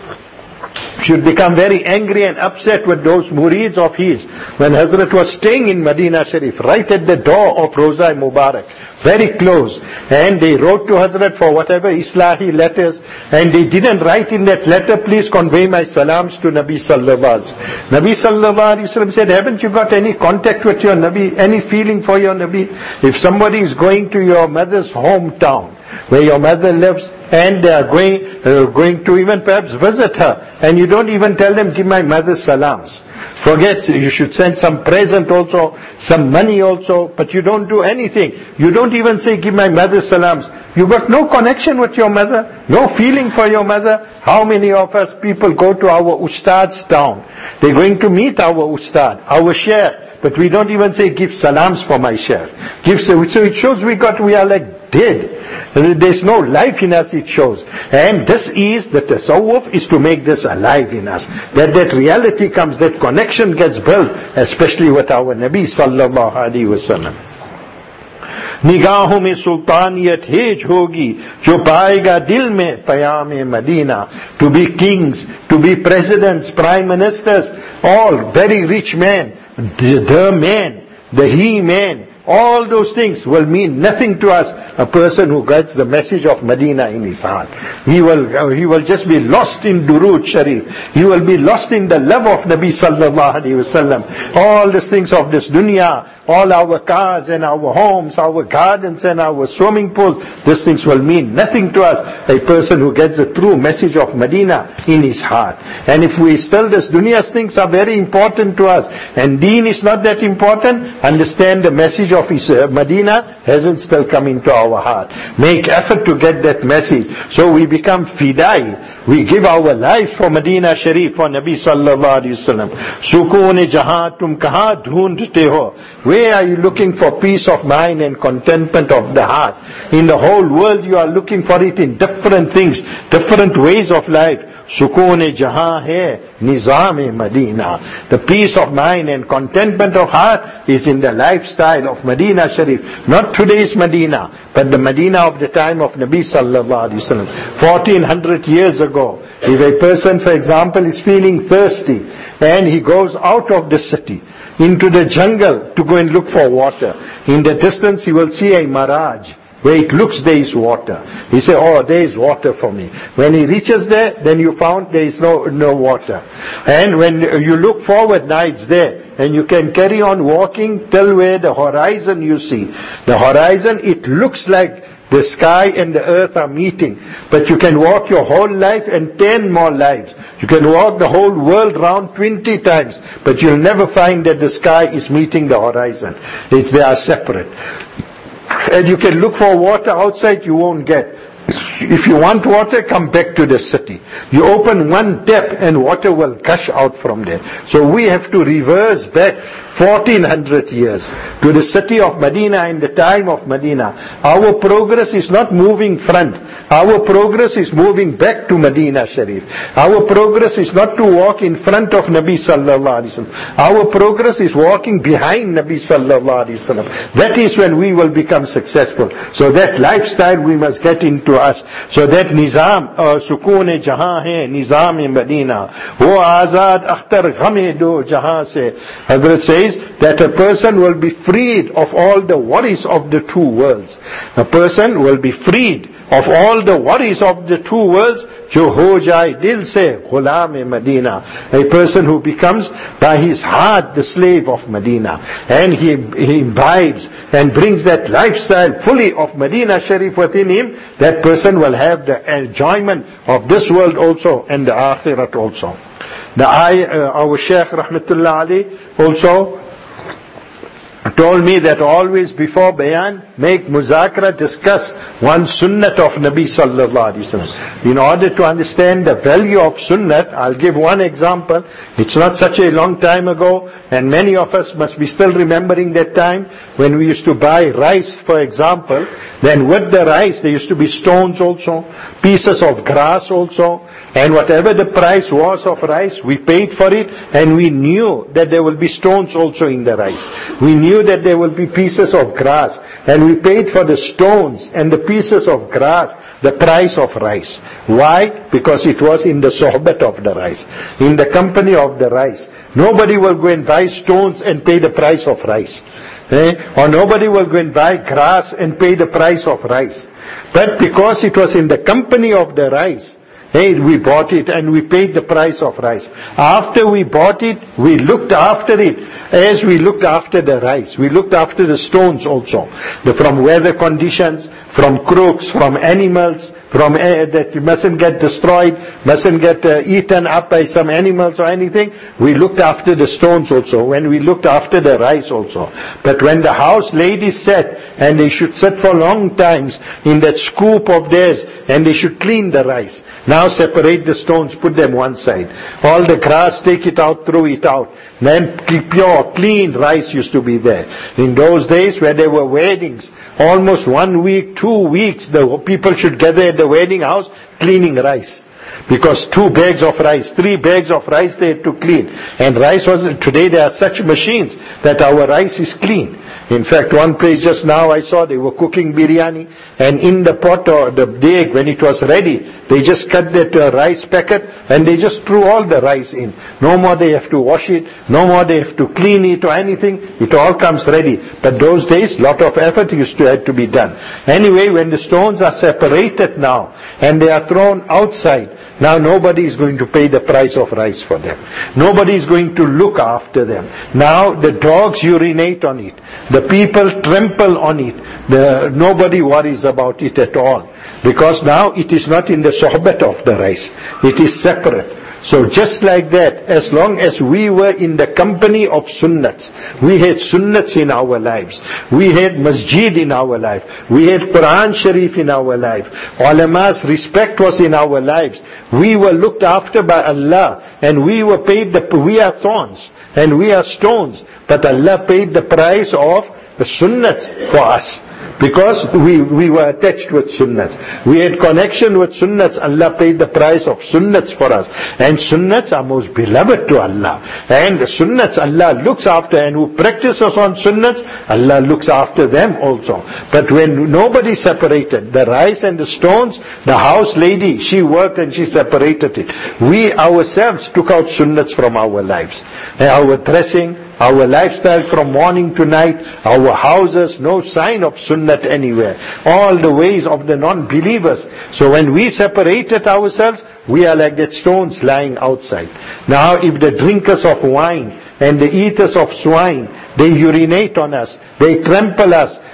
should become very angry and upset with those murids of his when Hazrat was staying in Medina Sharif, right at the door of Roza Mubarak, very close, and they wrote to Hazrat for whatever Islahi letters, and they didn't write in that letter, please convey my salams to Nabi sallallahu alaihi wasallam. Nabi sallallahu alaihi wasallam said, haven't you got any contact with your Nabi, any feeling for your Nabi? If somebody is going to your mother's hometown, where your mother lives, and they are going to even perhaps visit her, and you don't even tell them, give my mother salams. Forget, you should send some present also, some money also, but you don't do anything. You don't even say, give my mother salams. You got no connection with your mother, no feeling for your mother. How many of us people go to our ustad's town? They're going to meet our ustad, our sheikh, but we don't even say, give salams for my sheikh. So it shows we are like dead. There's no life in us, it shows. And this is, the tasawwuf is to make this alive in us. That reality comes, that connection gets built, especially with our Nabi sallallahu alaihi wasallam. निगाहों में सुल्तानियत hedge होगी जो पाएगा दिल में पयाम Madina. To be kings, to be presidents, prime ministers, all very rich men, the man, the he man, all those things will mean nothing to us. A person who gets the message of Medina in his heart, he will just be lost in Durood Sharif. He will be lost in the love of Nabi sallallahu alaihi wasallam. All these things of this dunya, all our cars and our homes, our gardens and our swimming pools, these things will mean nothing to us. A person who gets the true message of Medina in his heart. And if we still, this dunya's things are very important to us, and deen is not that important, understand the message of Medina hasn't still come into our heart. Make effort to get that message. So we become fidai. We give our life for Medina Sharif, for Nabi sallallahu alaihi wasallam. Sukoon jahan tum kahan dhoondte ho? Where are you looking for peace of mind and contentment of the heart? In the whole world you are looking for it in different things, different ways of life. Sukoon jahan hai nizam Medina. The peace of mind and contentment of heart is in the lifestyle of Medina Sharif. Not today's Medina, but the Medina of the time of Nabi sallallahu alaihi wasallam. 1400 years ago, if a person, for example, is feeling thirsty and he goes out of the city into the jungle to go and look for water, in the distance he will see a mirage. Where it looks there is water. He say, oh, there is water for me. When he reaches there, then you found there is no water. And when you look forward, now it's there. And you can carry on walking till where the horizon you see. The horizon, it looks like The sky and the earth are meeting. But you can walk your whole life and 10 more lives. You can walk the whole world round 20 times. But you'll never find that the sky is meeting the horizon. They are separate. And you can look for water outside, you won't get. If you want water, come back to the city. You open one tap and water will gush out from there. So we have to reverse back 1400 years to the city of Medina in the time of Medina. Our progress is not moving front. Our progress is moving back to Medina Sharif. Our progress is not to walk in front of Nabi Sallallahu Alaihi Wasallam. Our progress is walking behind Nabi Sallallahu Alaihi Wasallam. That is when we will become successful. So that lifestyle we must get into us. So that nizam, sukoon jahan hai, nizam Medina. Wo azad akhtar ghame do jahan se. Hazrat says that a person will be freed of all the worries of the two worlds. A person will be freed of all the worries of the two worlds. Jo ho jaye dil se ghulam Medina. A person who becomes by his heart the slave of Medina. And he imbibes and brings that lifestyle fully of Medina Sharif within him. That person will have the enjoyment of this world also and the akhirat also. Our Shaykh Rahmatullah Ali also told me that always before bayan, make muzakara, discuss one sunnat of Nabi Sallallahu Alaihi Wasallam. In order to understand the value of sunnat, I'll give one example. It's not such a long time ago, and many of us must be still remembering that time when we used to buy rice, for example. Then with the rice, there used to be stones also, pieces of grass also, and whatever the price was of rice, we paid for it, and we knew that there will be stones also in the rice. We knew that there will be pieces of grass, and we paid for the stones and the pieces of grass the price of rice. Why? Because it was in the sohbat of the rice, in the company of the rice. Nobody will go and buy stones and pay the price of rice. Or nobody will go and buy grass and pay the price of rice. But because it was in the company of the rice, we bought it and we paid the price of rice. After we bought it, we looked after it as we looked after the rice. We looked after the stones also. From weather conditions, from crooks, from animals, from that you mustn't get destroyed, mustn't get eaten up by some animals or anything. We looked after the stones also, when we looked after the rice also. But when the house ladies sat, and they should sit for long times in that scoop of theirs, and they should clean the rice. Now separate the stones, put them one side. All the grass, take it out, throw it out. Then pure, clean rice used to be there. In those days where there were weddings, almost 1 week, 2 weeks, the people should gather at the wedding house cleaning rice. Because 2 bags of rice, 3 bags of rice they had to clean. And rice wasn't, today there are such machines that our rice is clean. In fact, one place just now I saw they were cooking biryani, and in the pot or the bag, when it was ready, they just cut that rice packet and they just threw all the rice in. No more they have to wash it, no more they have to clean it or anything. It all comes ready. But those days, lot of effort used to have to be done. Anyway, when the stones are separated now and they are thrown outside, now nobody is going to pay the price of rice for them. Nobody is going to look after them. Now the dogs urinate on it. The people trample on it. Nobody worries about it at all. Because now it is not in the sohbat of the rice. It is separate. So just like that, as long as we were in the company of sunnats, we had sunnats in our lives, we had masjid in our life, we had Quran Sharif in our life, ulama's respect was in our lives, we were looked after by Allah, and we were paid we are thorns, and we are stones, but Allah paid the price of the sunnats for us. Because we were attached with sunnats. We had connection with sunnats. Allah paid the price of sunnats for us. And sunnats are most beloved to Allah. And the sunnats Allah looks after, and who practices on sunnats, Allah looks after them also. But when nobody separated, the rice and the stones, the house lady, she worked and she separated it. We ourselves took out sunnats from our lives. And our dressing, our lifestyle from morning to night, our houses, no sign of sunnat anywhere. All the ways of the non-believers. So when we separated ourselves, we are like that stones lying outside. Now if the drinkers of wine and the eaters of swine, they urinate on us, they trample us,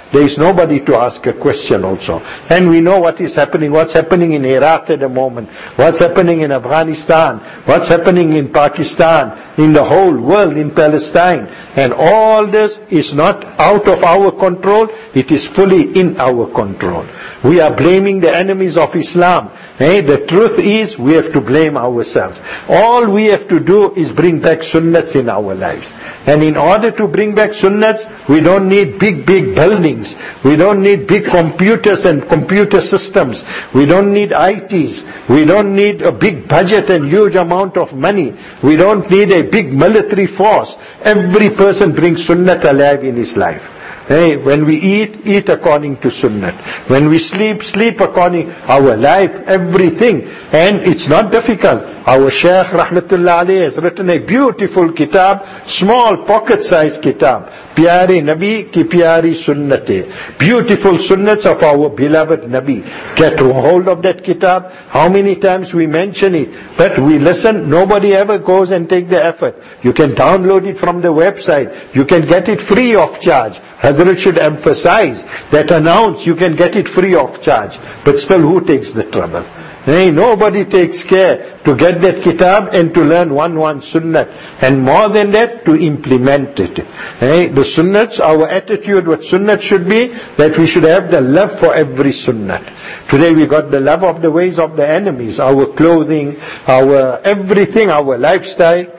there is nobody to ask a question also. And we know what is happening, what's happening in Iraq at the moment, what's happening in Afghanistan, what's happening in Pakistan, in the whole world, in Palestine. And all this is not out of our control, it is fully in our control. We are blaming the enemies of Islam. The truth is, we have to blame ourselves. All we have to do is bring back sunnats in our lives. And in order to bring back sunnats, we don't need big buildings. We don't need big computers and computer systems. We don't need ITs. We don't need a big budget and huge amount of money. We don't need a big military force. Every person brings sunnat alive in his life. When we eat according to sunnat. When we sleep according our life, everything. And it's not difficult. Our Shaykh Rahmatullah Alayhi has written a beautiful kitab, small pocket-sized kitab. Pyare Nabi ki pyari sunnate. Beautiful sunnats of our beloved Nabi. Get hold of that kitab. How many times we mention it. But we listen, nobody ever goes and take the effort. You can download it from the website. You can get it free of charge. Hazrat should emphasize that, announce you can get it free of charge. But still, who takes the trouble? Nobody takes care to get that kitab and to learn one sunnat. And more than that, to implement it. The sunnats, our attitude with sunnat should be that we should have the love for every sunnat. Today we got the love of the ways of the enemies, our clothing, our everything, our lifestyle.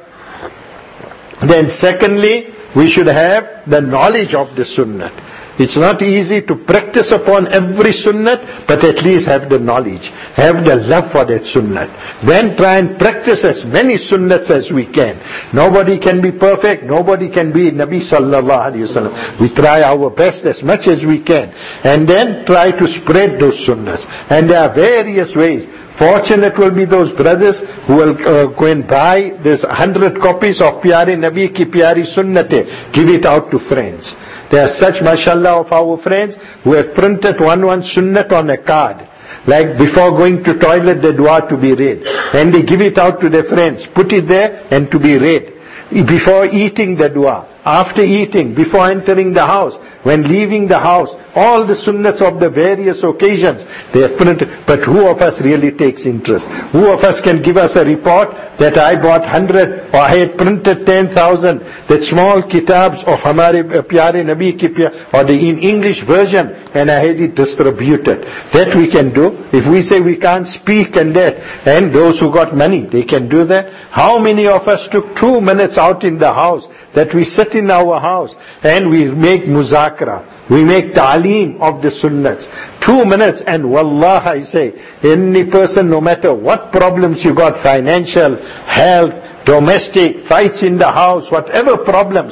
Then secondly, we should have the knowledge of the sunnat. It's not easy to practice upon every sunnat, but at least have the knowledge, have the love for that sunnat. Then try and practice as many sunnats as we can. Nobody can be perfect, nobody can be Nabi sallallahu alaihi wasallam. We try our best as much as we can. And then try to spread those sunnats. And there are various ways. Fortunate will be those brothers who will go and buy this 100 copies of Pyare Nabi ki Pyari Sunnate. Give it out to friends. There are such, mashallah, of our friends who have printed one sunnat on a card. Like before going to toilet, the dua to be read. And they give it out to their friends. Put it there and to be read. Before eating the dua. After eating, before entering the house, when leaving the house, all the sunnats of the various occasions, they have printed. But who of us really takes interest? Who of us can give us a report that I bought 100 or I had printed 10,000, that small kitabs of Hamare Pyare Nabi ki Pyare, or the in English version, and I had it distributed. That we can do. If we say we can't speak and that, and those who got money, they can do that. How many of us took 2 minutes out in the house, that we sit in our house and we make muzakra, we make ta'aleem of the sunnats. 2 minutes, and wallah I say, any person, no matter what problems you got, financial, health, domestic, fights in the house, whatever problems,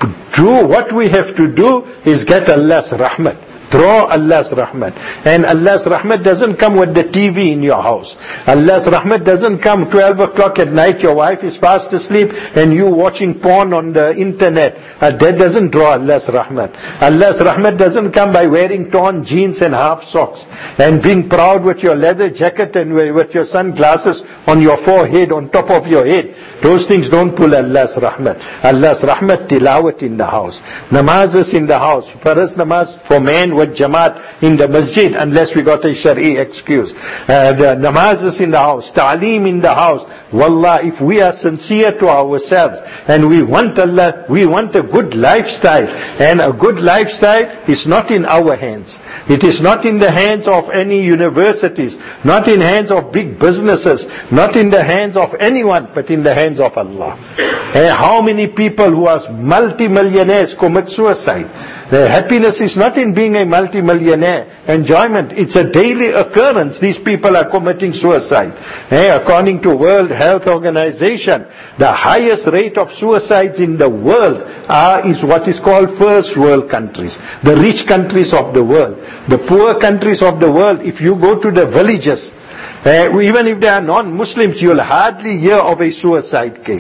what we have to do is get Allah's rahmat. Draw Allah's rahmat. And Allah's rahmat doesn't come with the TV in your house. Allah's rahmat doesn't come 12 o'clock at night, your wife is fast asleep and you watching porn on the internet. That doesn't draw Allah's rahmat. Allah's rahmat doesn't come by wearing torn jeans and half socks and being proud with your leather jacket and with your sunglasses on your forehead, on top of your head. Those things don't pull Allah's rahmat. Allah's rahmat, tilawat in the house. Namazes in the house. Faraz namaz for men with jamaat in the masjid, unless we got a shari excuse. The namazes in the house. Ta'aleem in the house. Wallah, if we are sincere to ourselves and we want Allah, we want a good lifestyle. And a good lifestyle is not in our hands. It is not in the hands of any universities, not in hands of big businesses, not in the hands of anyone, but in the hands of Allah. And how many people who are multi-millionaires commit suicide? Their happiness is not in being a multi-millionaire. Enjoyment, it's a daily occurrence. These people are committing suicide. According to World Health Organization, the highest rate of suicides in the world is what is called first world countries. The rich countries of the world. The poor countries of the world, if you go to the villages, even if they are non-Muslims, you'll hardly hear of a suicide case.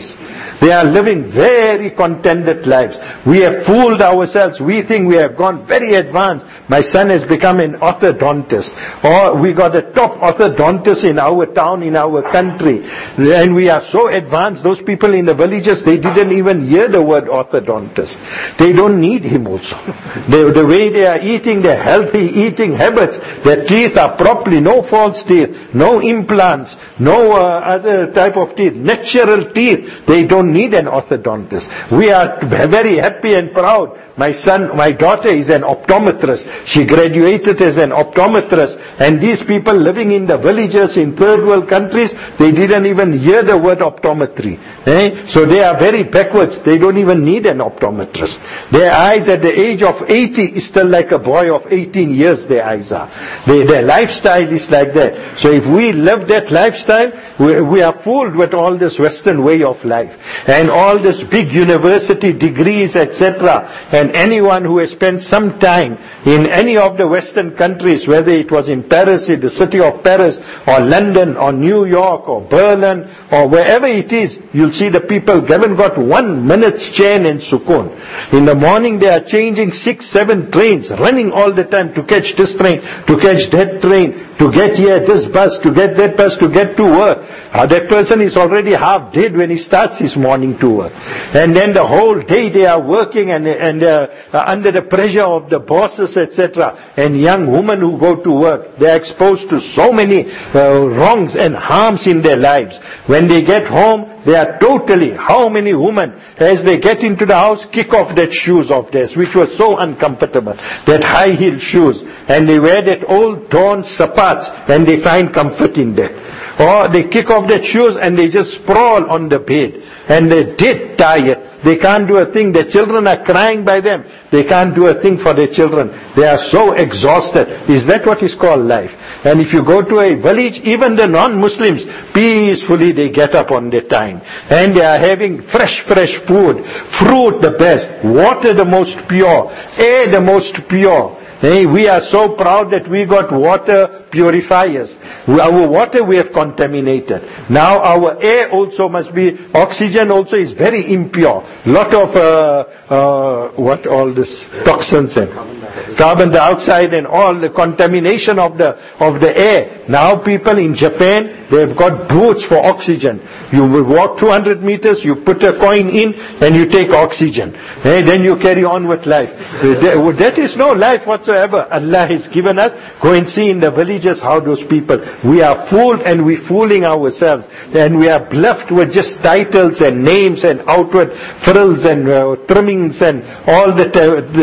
They are living very contented lives. We have fooled ourselves. We think we have gone very advanced. My son has become an orthodontist. Or we got a top orthodontist in our town, in our country. And we are so advanced. Those people in the villages, they didn't even hear the word orthodontist. They don't need him also. The way they are eating, their healthy eating habits, their teeth are properly, no false teeth, no implants, no other type of teeth, natural teeth. They don't need an orthodontist. We are very happy and proud. My daughter is an optometrist. She graduated as an optometrist. And these people living in the villages in third world countries, they didn't even hear the word optometry. So they are very backwards. They don't even need an optometrist. Their eyes at the age of 80 is still like a boy of 18 years, their eyes are. Their lifestyle is like that. So if we live that lifestyle, we are fooled with all this Western way of life. And all this big university degrees, etc. And anyone who has spent some time in any of the Western countries, whether it was in Paris, in the city of Paris, or London, or New York, or Berlin, or wherever it is, you'll see the people haven't got 1 minute's chain and sukoon. In the morning they are changing 6-7 trains, running all the time to catch this train, to catch that train, to get here, this bus, to get that bus, to get to work. That person is already half dead when he starts his morning to work. And then the whole day they are working and under the pressure of the bosses, etc. And young women who go to work, they are exposed to so many wrongs and harms in their lives. When they get home, they are totally, how many women, as they get into the house, kick off that shoes of theirs, which was so uncomfortable, that high heel shoes, and they wear that old torn sapats, and they find comfort in that. Or they kick off their shoes and they just sprawl on the bed, and they're dead tired. They can't do a thing. Their children are crying by them. They can't do a thing for their children. They are so exhausted. Is that what is called life? And if you go to a village, even the non-Muslims, peacefully they get up on their time. And they are having fresh food, fruit the best, water the most pure, air the most pure. We are so proud that we got water purifiers. Our water we have contaminated. Now our air also must be, oxygen also is very impure. Lot of, all this toxins and carbon dioxide and all the contamination of the air. Now people in Japan, they have got booths for oxygen. You will walk 200 meters, you put a coin in and you take oxygen. Then you carry on with life. That is no life whatsoever. Allah has given us. Go and see in the villages how those people, we are fooled and we fooling ourselves. And we are bluffed with just titles and names and outward frills and trimmings and all the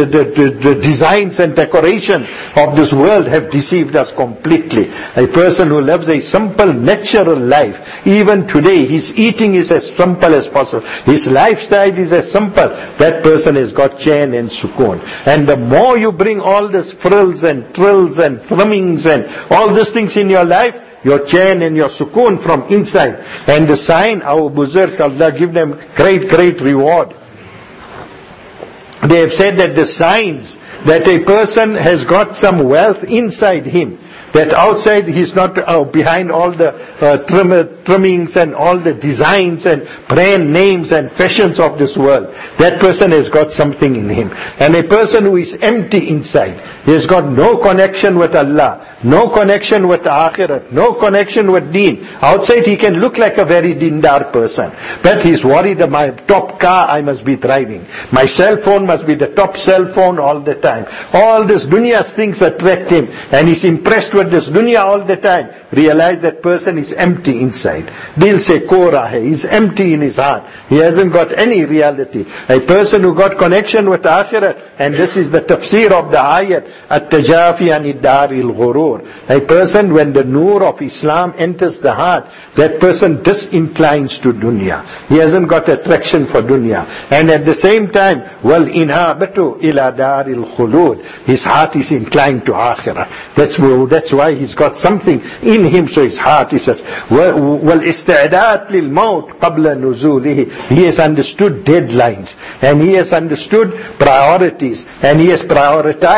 designs and decorations of this world have deceived us completely. A person who lives a simple, natural life, even today, his eating is as simple as possible. His lifestyle is as simple. That person has got chain and sukoon. And the more you bring all this frills and trills and trimmings and all these things in your life, your chain and your sukoon from inside. And the sign, our Buzurg, Allah give them great reward. They have said that the signs that a person has got some wealth inside him, that outside he's not behind all the trimmings and all the designs and brand names and fashions of this world. That person has got something in him. And a person who is empty inside, he has got no connection with Allah, no connection with Akhirat, no connection with Deen. Outside he can look like a very dindar person, but he's worried that my top car I must be driving, my cell phone must be the top cell phone all the time. All these dunya's things attract him, and he's impressed with this dunya all the time. Realize that person is empty inside. Dil se kora hai, he's empty in his heart. He hasn't got any reality. A person who got connection with Akhirat, and this is the tafsir of the ayat, at-tajafi anid daril ghurur. A person, when the nur of Islam enters the heart, that person disinclines to dunya. He hasn't got attraction for dunya. And at the same time, wal inhabatu ila daril khulud. His heart is inclined to Akhirah. That's why he's got something in him, so his heart is wal isti'dad lil maut qabla nuzulihi. He has understood deadlines, and he has understood priorities, and he has prioritized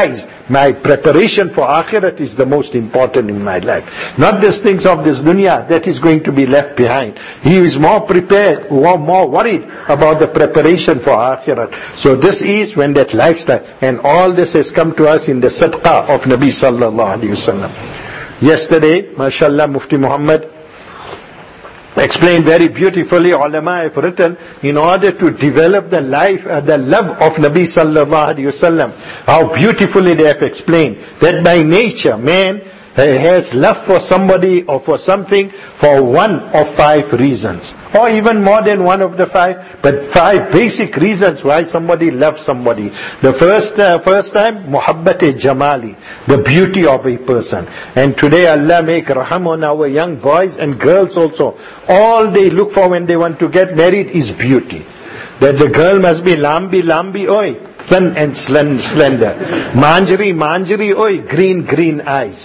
My preparation for akhirat is the most important in my life. Not these things of this dunya that is going to be left behind. He is more prepared, more worried about the preparation for akhirat. So this is when that lifestyle, and all this has come to us in the sadaqah of Nabi sallallahu alaihi wasallam. Yesterday, mashallah, Mufti Muhammad explained very beautifully. Ulama have written, in order to develop the life, the love of Nabi sallallahu alaihi wasallam, how beautifully they have explained that by nature man has love for somebody or for something for one of 5 reasons, or even more than one of the 5, but 5 basic reasons why somebody loves somebody. The first time, muhabbat-e jamali, the beauty of a person. And today Allah make raham on our young boys and girls also. All they look for when they want to get married is beauty. That the girl must be lambi, oi, thin and slender. Manjari, oi, green eyes.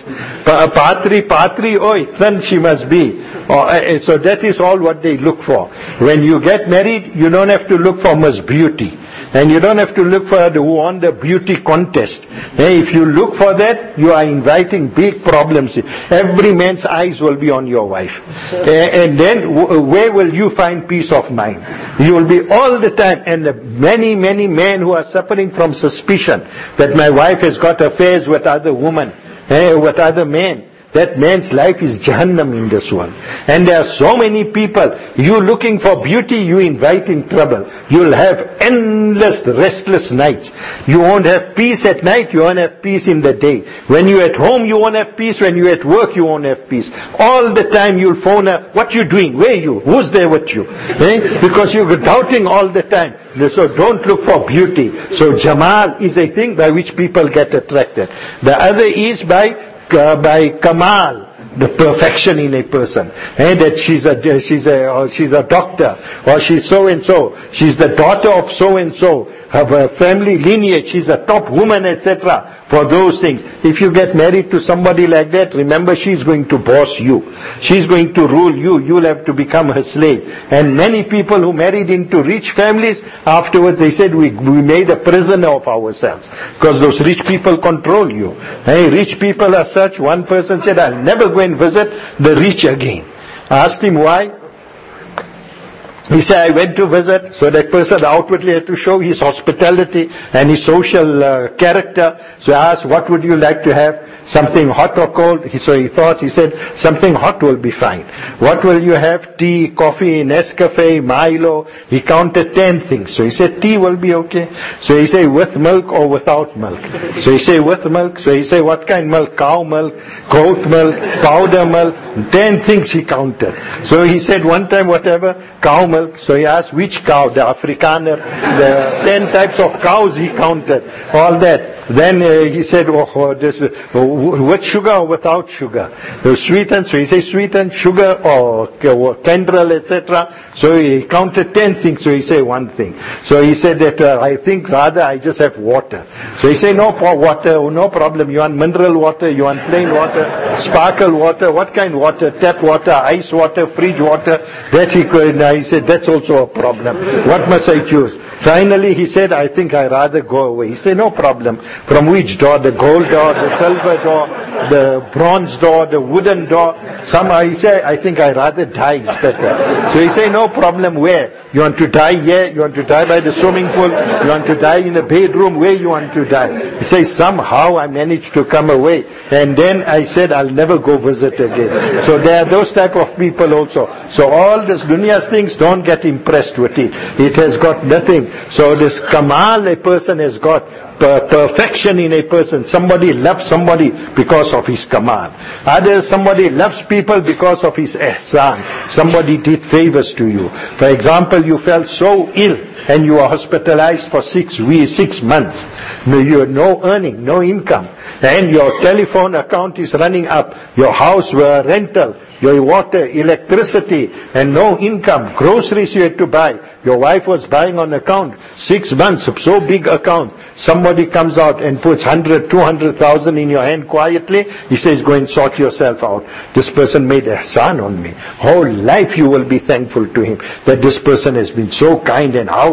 Patri, oi, thin she must be. So that is all what they look for. When you get married, you don't have to look for much beauty. And you don't have to look for who won the beauty contest. If you look for that, you are inviting big problems. Every man's eyes will be on your wife. And then where will you find peace of mind? You will be all the time. And many men who are suffering from suspicion that my wife has got affairs with other women, with other men. That man's life is Jahannam in this world. And there are so many people, you looking for beauty, you inviting trouble. You'll have endless restless nights. You won't have peace at night, you won't have peace in the day. When you're at home, you won't have peace. When you're at work, you won't have peace. All the time you'll phone her, what you doing? Where are you? Who's there with you? Because you're doubting all the time. So don't look for beauty. So Jamal is a thing by which people get attracted. The other is by kamal, the perfection in a person, and that she's a doctor, or she's so and so, she's the daughter of so and so, have a family lineage, she's a top woman, etc. For those things, if you get married to somebody like that, remember she's going to boss you, she's going to rule you, you'll have to become her slave. And many people who married into rich families, afterwards they said we made a prisoner of ourselves, because those rich people control you. Rich people are such. One person said, I'll never go and visit the rich again. I asked him why. He said, I went to visit, so that person outwardly had to show his hospitality and his social character. So I asked, what would you like to have? Something hot or cold? He said, something hot will be fine. What will you have? Tea, coffee, Nescafe, Milo? He counted 10 things. So he said, tea will be okay. So he said, with milk or without milk? So he said, with milk. So he said, what kind milk? Cow milk, goat milk, powder milk? 10 things he counted. So he said, one time whatever, cow milk. So he asked, which cow? The Afrikaner, the 10 types of cows he counted. All that. Then he said, with sugar or without sugar? Sweetened. So he said sweetened, sugar or candle, etc. So he counted 10 things. So he said one thing. So he said that I think rather I just have water. So he said, no water, no problem. You want mineral water, you want plain water, sparkle water, what kind of water? Tap water, ice water, fridge water. That he said, that's also a problem. What must I choose? Finally he said, I think I rather go away. He said, no problem. From which door? The gold door, the silver door, the bronze door, the wooden door. Somehow he said, I think I rather die is better. So he said, no problem. Where? You want to die here? You want to die by the swimming pool? You want to die in the bedroom? Where you want to die? He says, somehow I managed to come away. And then I said, I'll never go visit again. So there are those type of people also. So all this dunya's things, don't get impressed with it. It has got nothing. So this kamal a person has got, perfection in a person. Somebody loves somebody because of his kamal. Others, somebody loves people because of his ihsan. Somebody did favors to you. For example, you felt so ill and you are hospitalized for 6 months. You have no earning, no income, and your telephone account is running up, your house were rental, your water, electricity, and no income, groceries you had to buy, your wife was buying on account, 6 months, so big account, somebody comes out and puts 100, 200,000 in your hand quietly, he says, go and sort yourself out. This person made ihsan on me. Whole life you will be thankful to him, that this person has been so kind, and how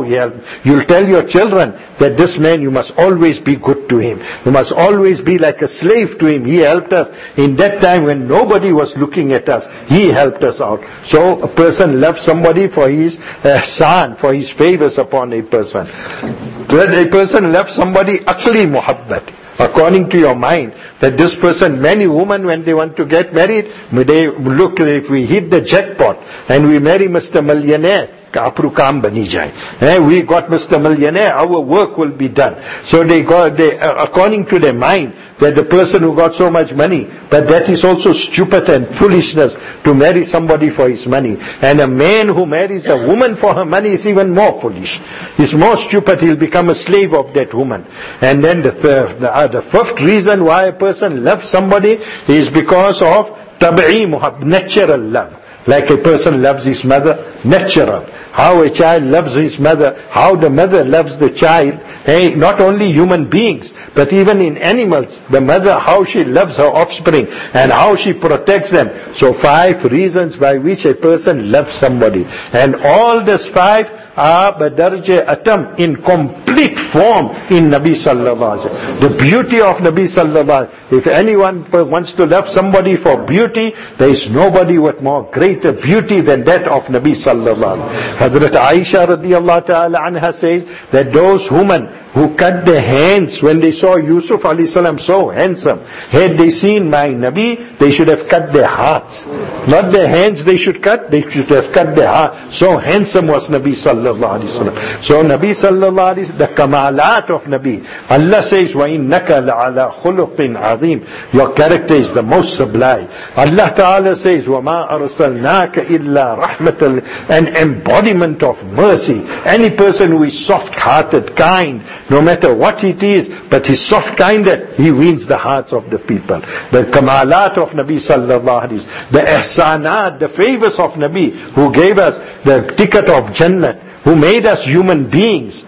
how he helped. You'll tell your children that this man, you must always be good to him. You must always be like a slave to him. He helped us in that time when nobody was looking at us. He helped us out. So a person loves somebody for his ihsan, for his favors upon a person. When a person loves somebody, aqli muhabbat, according to your mind, that this person, many women when they want to get married, they look, if we hit the jackpot and we marry Mr. Millionaire, apru kaam bani jaye. We got Mr. Millionaire, our work will be done. So they according to their mind, that the person who got so much money, but that is also stupid and foolishness to marry somebody for his money. And a man who marries a woman for her money is even more foolish. He's more stupid, he'll become a slave of that woman. And then the fifth reason why a person loves somebody is because of tab'i muhabbah, natural love. Like a person loves his mother, natural. How a child loves his mother, how the mother loves the child. Not only human beings, but even in animals, the mother, how she loves her offspring and how she protects them. So 5 reasons by which a person loves somebody. And all these 5 are badarje atam, in complete form in Nabi sallallahu alaihi wasallam. The beauty of Nabi sallallahu alaihi wasallam. If anyone wants to love somebody for beauty, there is nobody with more greater beauty than that of Nabi sallallahu alaihi wasallam. Hazrat Aisha radiyallahu ta'ala anha says that those women who cut their hands when they saw Yusuf alayhi salam so handsome, had they seen my Nabi, they should have cut their hearts. Not their hands they should cut, they should have cut their heart. So handsome was Nabi sallallahu alayhi wasallam. So Nabi sallallahu alayhi wasallam, the kamalat of Nabi. Allah says, وَإِنَّكَ لَعَلَى خُلُقٍ عَظِيمٍ. Your character is the most sublime. Allah Ta'ala says, وَمَا أَرْسَلْنَاكَ إِلَّا رَحْمَةً, an embodiment of mercy. Any person who is soft-hearted, kind, no matter what it is, but he's soft-kinded, he wins the hearts of the people. The kamalat of Nabi sallallahu alaihi wasallam, the ihsanat, the favors of Nabi, who gave us the ticket of Jannah, who made us human beings.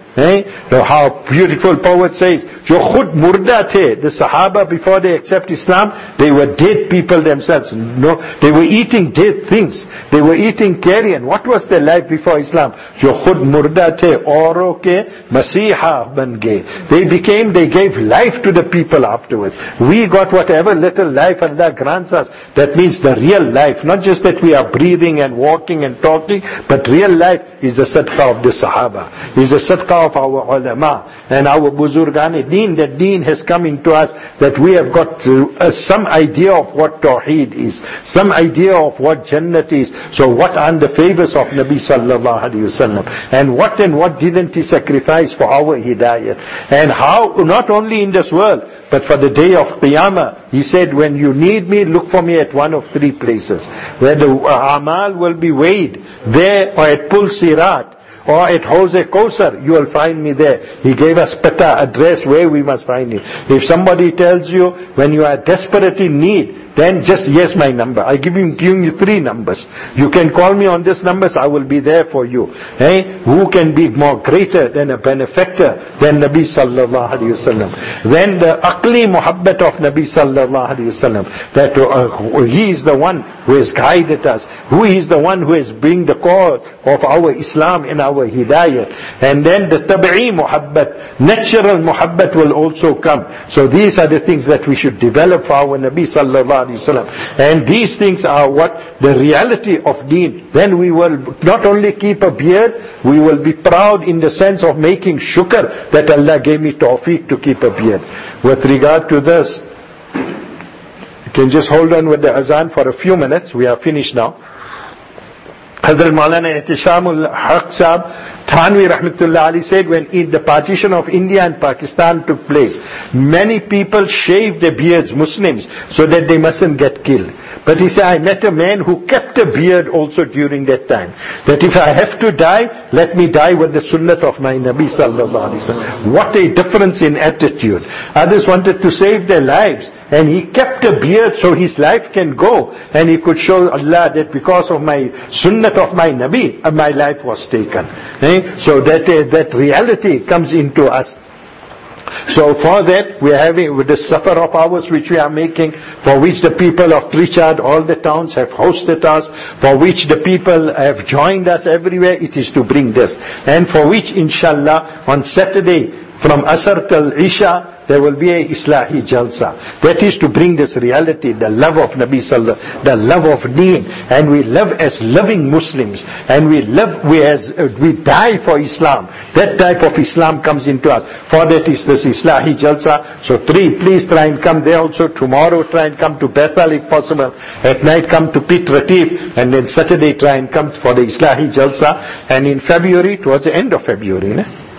How beautiful poet says, Jo khud murda the Sahaba before they accept Islam, they were dead people themselves. No, they were eating dead things. They were eating carrion. What was their life before Islam? Jo khud murda auro ke masiha ban gaye. They gave life to the people afterwards. We got whatever little life Allah grants us. That means the real life. Not just that we are breathing and walking and talking, but real life is the sadaqah of the Sahaba. Is the sadaqah of our ulama and our buzurgan deen. That deen has come into us, that we have got some idea of what tawheed is, some idea of what jannat is. So what are the favors of Nabi sallallahu alaihi wasallam, and what didn't he sacrifice for our hidayah, and how not only in this world but for the day of Qiyamah. He said, when you need me, look for me at one of 3 places where the amal will be weighed, there or at Pul Sirat, or at Hawz Kausar, you will find me there. He gave us pata, address where we must find him. If somebody tells you when you are desperate in need, then just yes my number. I'm giving you 3 numbers. You can call me on this numbers, I will be there for you. Who can be more greater than a benefactor than Nabi sallallahu alaihi wasallam? Then the aqli muhabbat of Nabi sallallahu alaihi wasallam, that he is the one who has guided us, who is the one who has bring the core of our Islam and our hidayah. And then the tab'i muhabbat, natural muhabbat will also come. So these are the things that we should develop for our Nabi sallallahu alaihi wasallam. And these things are what the reality of deen. Then we will not only keep a beard, we will be proud in the sense of making shukr that Allah gave me tawfiq to keep a beard. With regard to this, you can just hold on with the azan for a few minutes. We are finished now. Hazrat Maulana Ihtishamul Haq Sahab Thanvi Rahmatullah Ali said, when the partition of India and Pakistan took place, many people shaved their beards, Muslims, so that they mustn't get killed. But he said, I met a man who kept a beard also during that time. That if I have to die, let me die with the sunnah of my Nabi sallallahu alaihi wasallam. What a difference in attitude. Others wanted to save their lives, and he kept a beard so his life can go, and he could show Allah that because of my sunnah of my Nabi, my life was taken. So that reality comes into us. So for that, we are having with the safar of ours which we are making, for which the people of Trichard, all the towns have hosted us, for which the people have joined us everywhere, it is to bring this. And for which, inshallah, on Saturday, from Asr till Isha, there will be a Islahi Jalsa. That is to bring this reality, the love of Nabi Sallallahu, the love of Deen. And we live as loving Muslims. And we die for Islam. That type of Islam comes into us. For that is this Islahi Jalsa. So please try and come there also. Tomorrow try and come to Bethel if possible. At night come to Pit Ratif. And then Saturday try and come for the Islahi Jalsa. And in February, towards the end of February,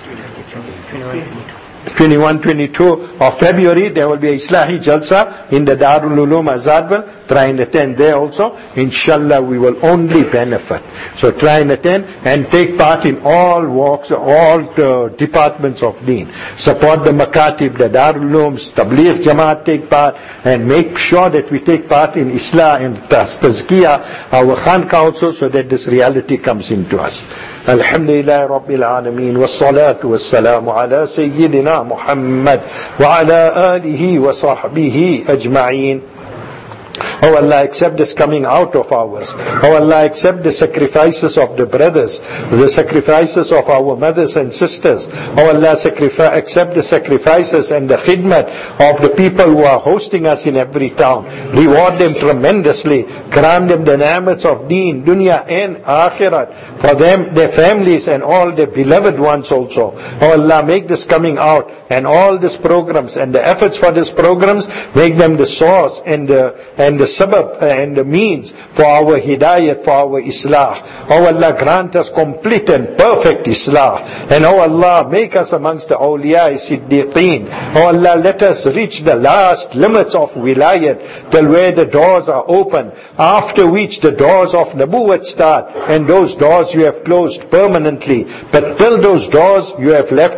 21, 22 of February, there will be a Islahi Jalsa in the Darul Uloom Azadwal. Try and attend there also. Inshallah, we will only benefit. So try and attend and take part in all walks, all departments of Deen. Support the Makatib, the Darul Ulooms, Tabligh Jamaat, take part and make sure that we take part in Islah and Tazkiyah, our Khanqa also, so that this reality comes into us. Alhamdulillah Rabbil Alameen, wassalatu wassalamu ala Sayyidina Muhammad wa ala alihi wa sahbihi ajma'een. Oh Allah, accept this coming out of ours. Oh Allah, accept the sacrifices of the brothers, the sacrifices of our mothers and sisters. Oh Allah, accept the sacrifices and the khidmat of the people who are hosting us in every town. Reward them tremendously. Grant them the ni'mats of deen, dunya and akhirat. For them, their families and all their beloved ones also. Oh Allah, make this coming out and all these programs and the efforts for these programs, make them the source and the sabab and the means for our hidayat, for our islah. Oh Allah, grant us complete and perfect islah. And oh Allah, make us amongst the awliya siddiqeen. Oh Allah, let us reach the last limits of wilayat till where the doors are open, after which the doors of nabuwat start, and those doors you have closed permanently. But till those doors you have left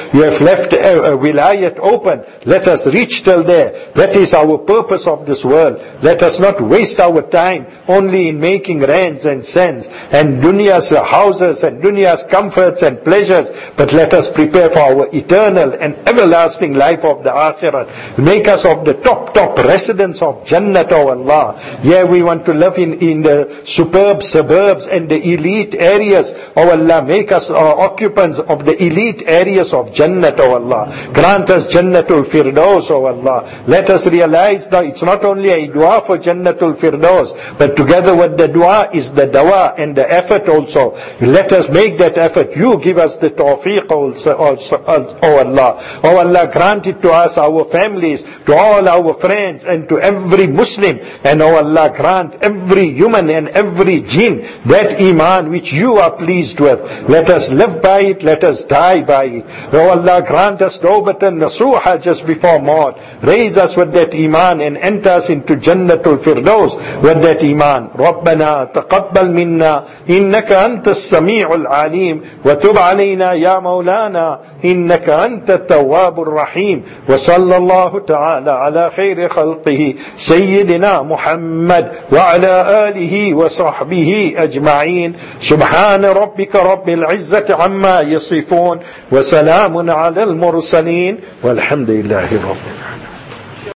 wilayat open. Let us reach till there. That is our purpose of this world. Let us not waste our time only in making rands and cents and dunya's houses and dunya's comforts and pleasures, but let us prepare for our eternal and everlasting life of the akhirat. Make us of the top residents of Jannat, O Allah. Yeah, we want to live in the superb suburbs and the elite areas. O Allah, make us occupants of the elite areas of Jannat, O Allah. Grant us Jannatul Firdaus, O Allah. Let us realize that it's not only a dua for Jannatul Firdaus, but together with the dua is the dawa and the effort also. Let us make that effort. You give us the tawfiq also, O Allah. O Allah, grant it to us, our families, to all our friends, and to every Muslim. And O Allah, grant every human and every jinn that iman which you are pleased with. Let us live by it, let us die by it. O Allah, grant us tawbatan nasuha just before maut. Raise us with that iman and enter us into Jannatul Firdaus with that iman. ربنا تقبل منا إنك أنت السميع العليم وتب علينا يا مولانا إنك أنت التواب الرحيم وصلى الله تعالى على خير خلقه سيدنا محمد وعلى آله وصحبه أجمعين. سبحان ربك رب العزة عما يصفون وسلام على المرسلين والحمد لله رب العالمين.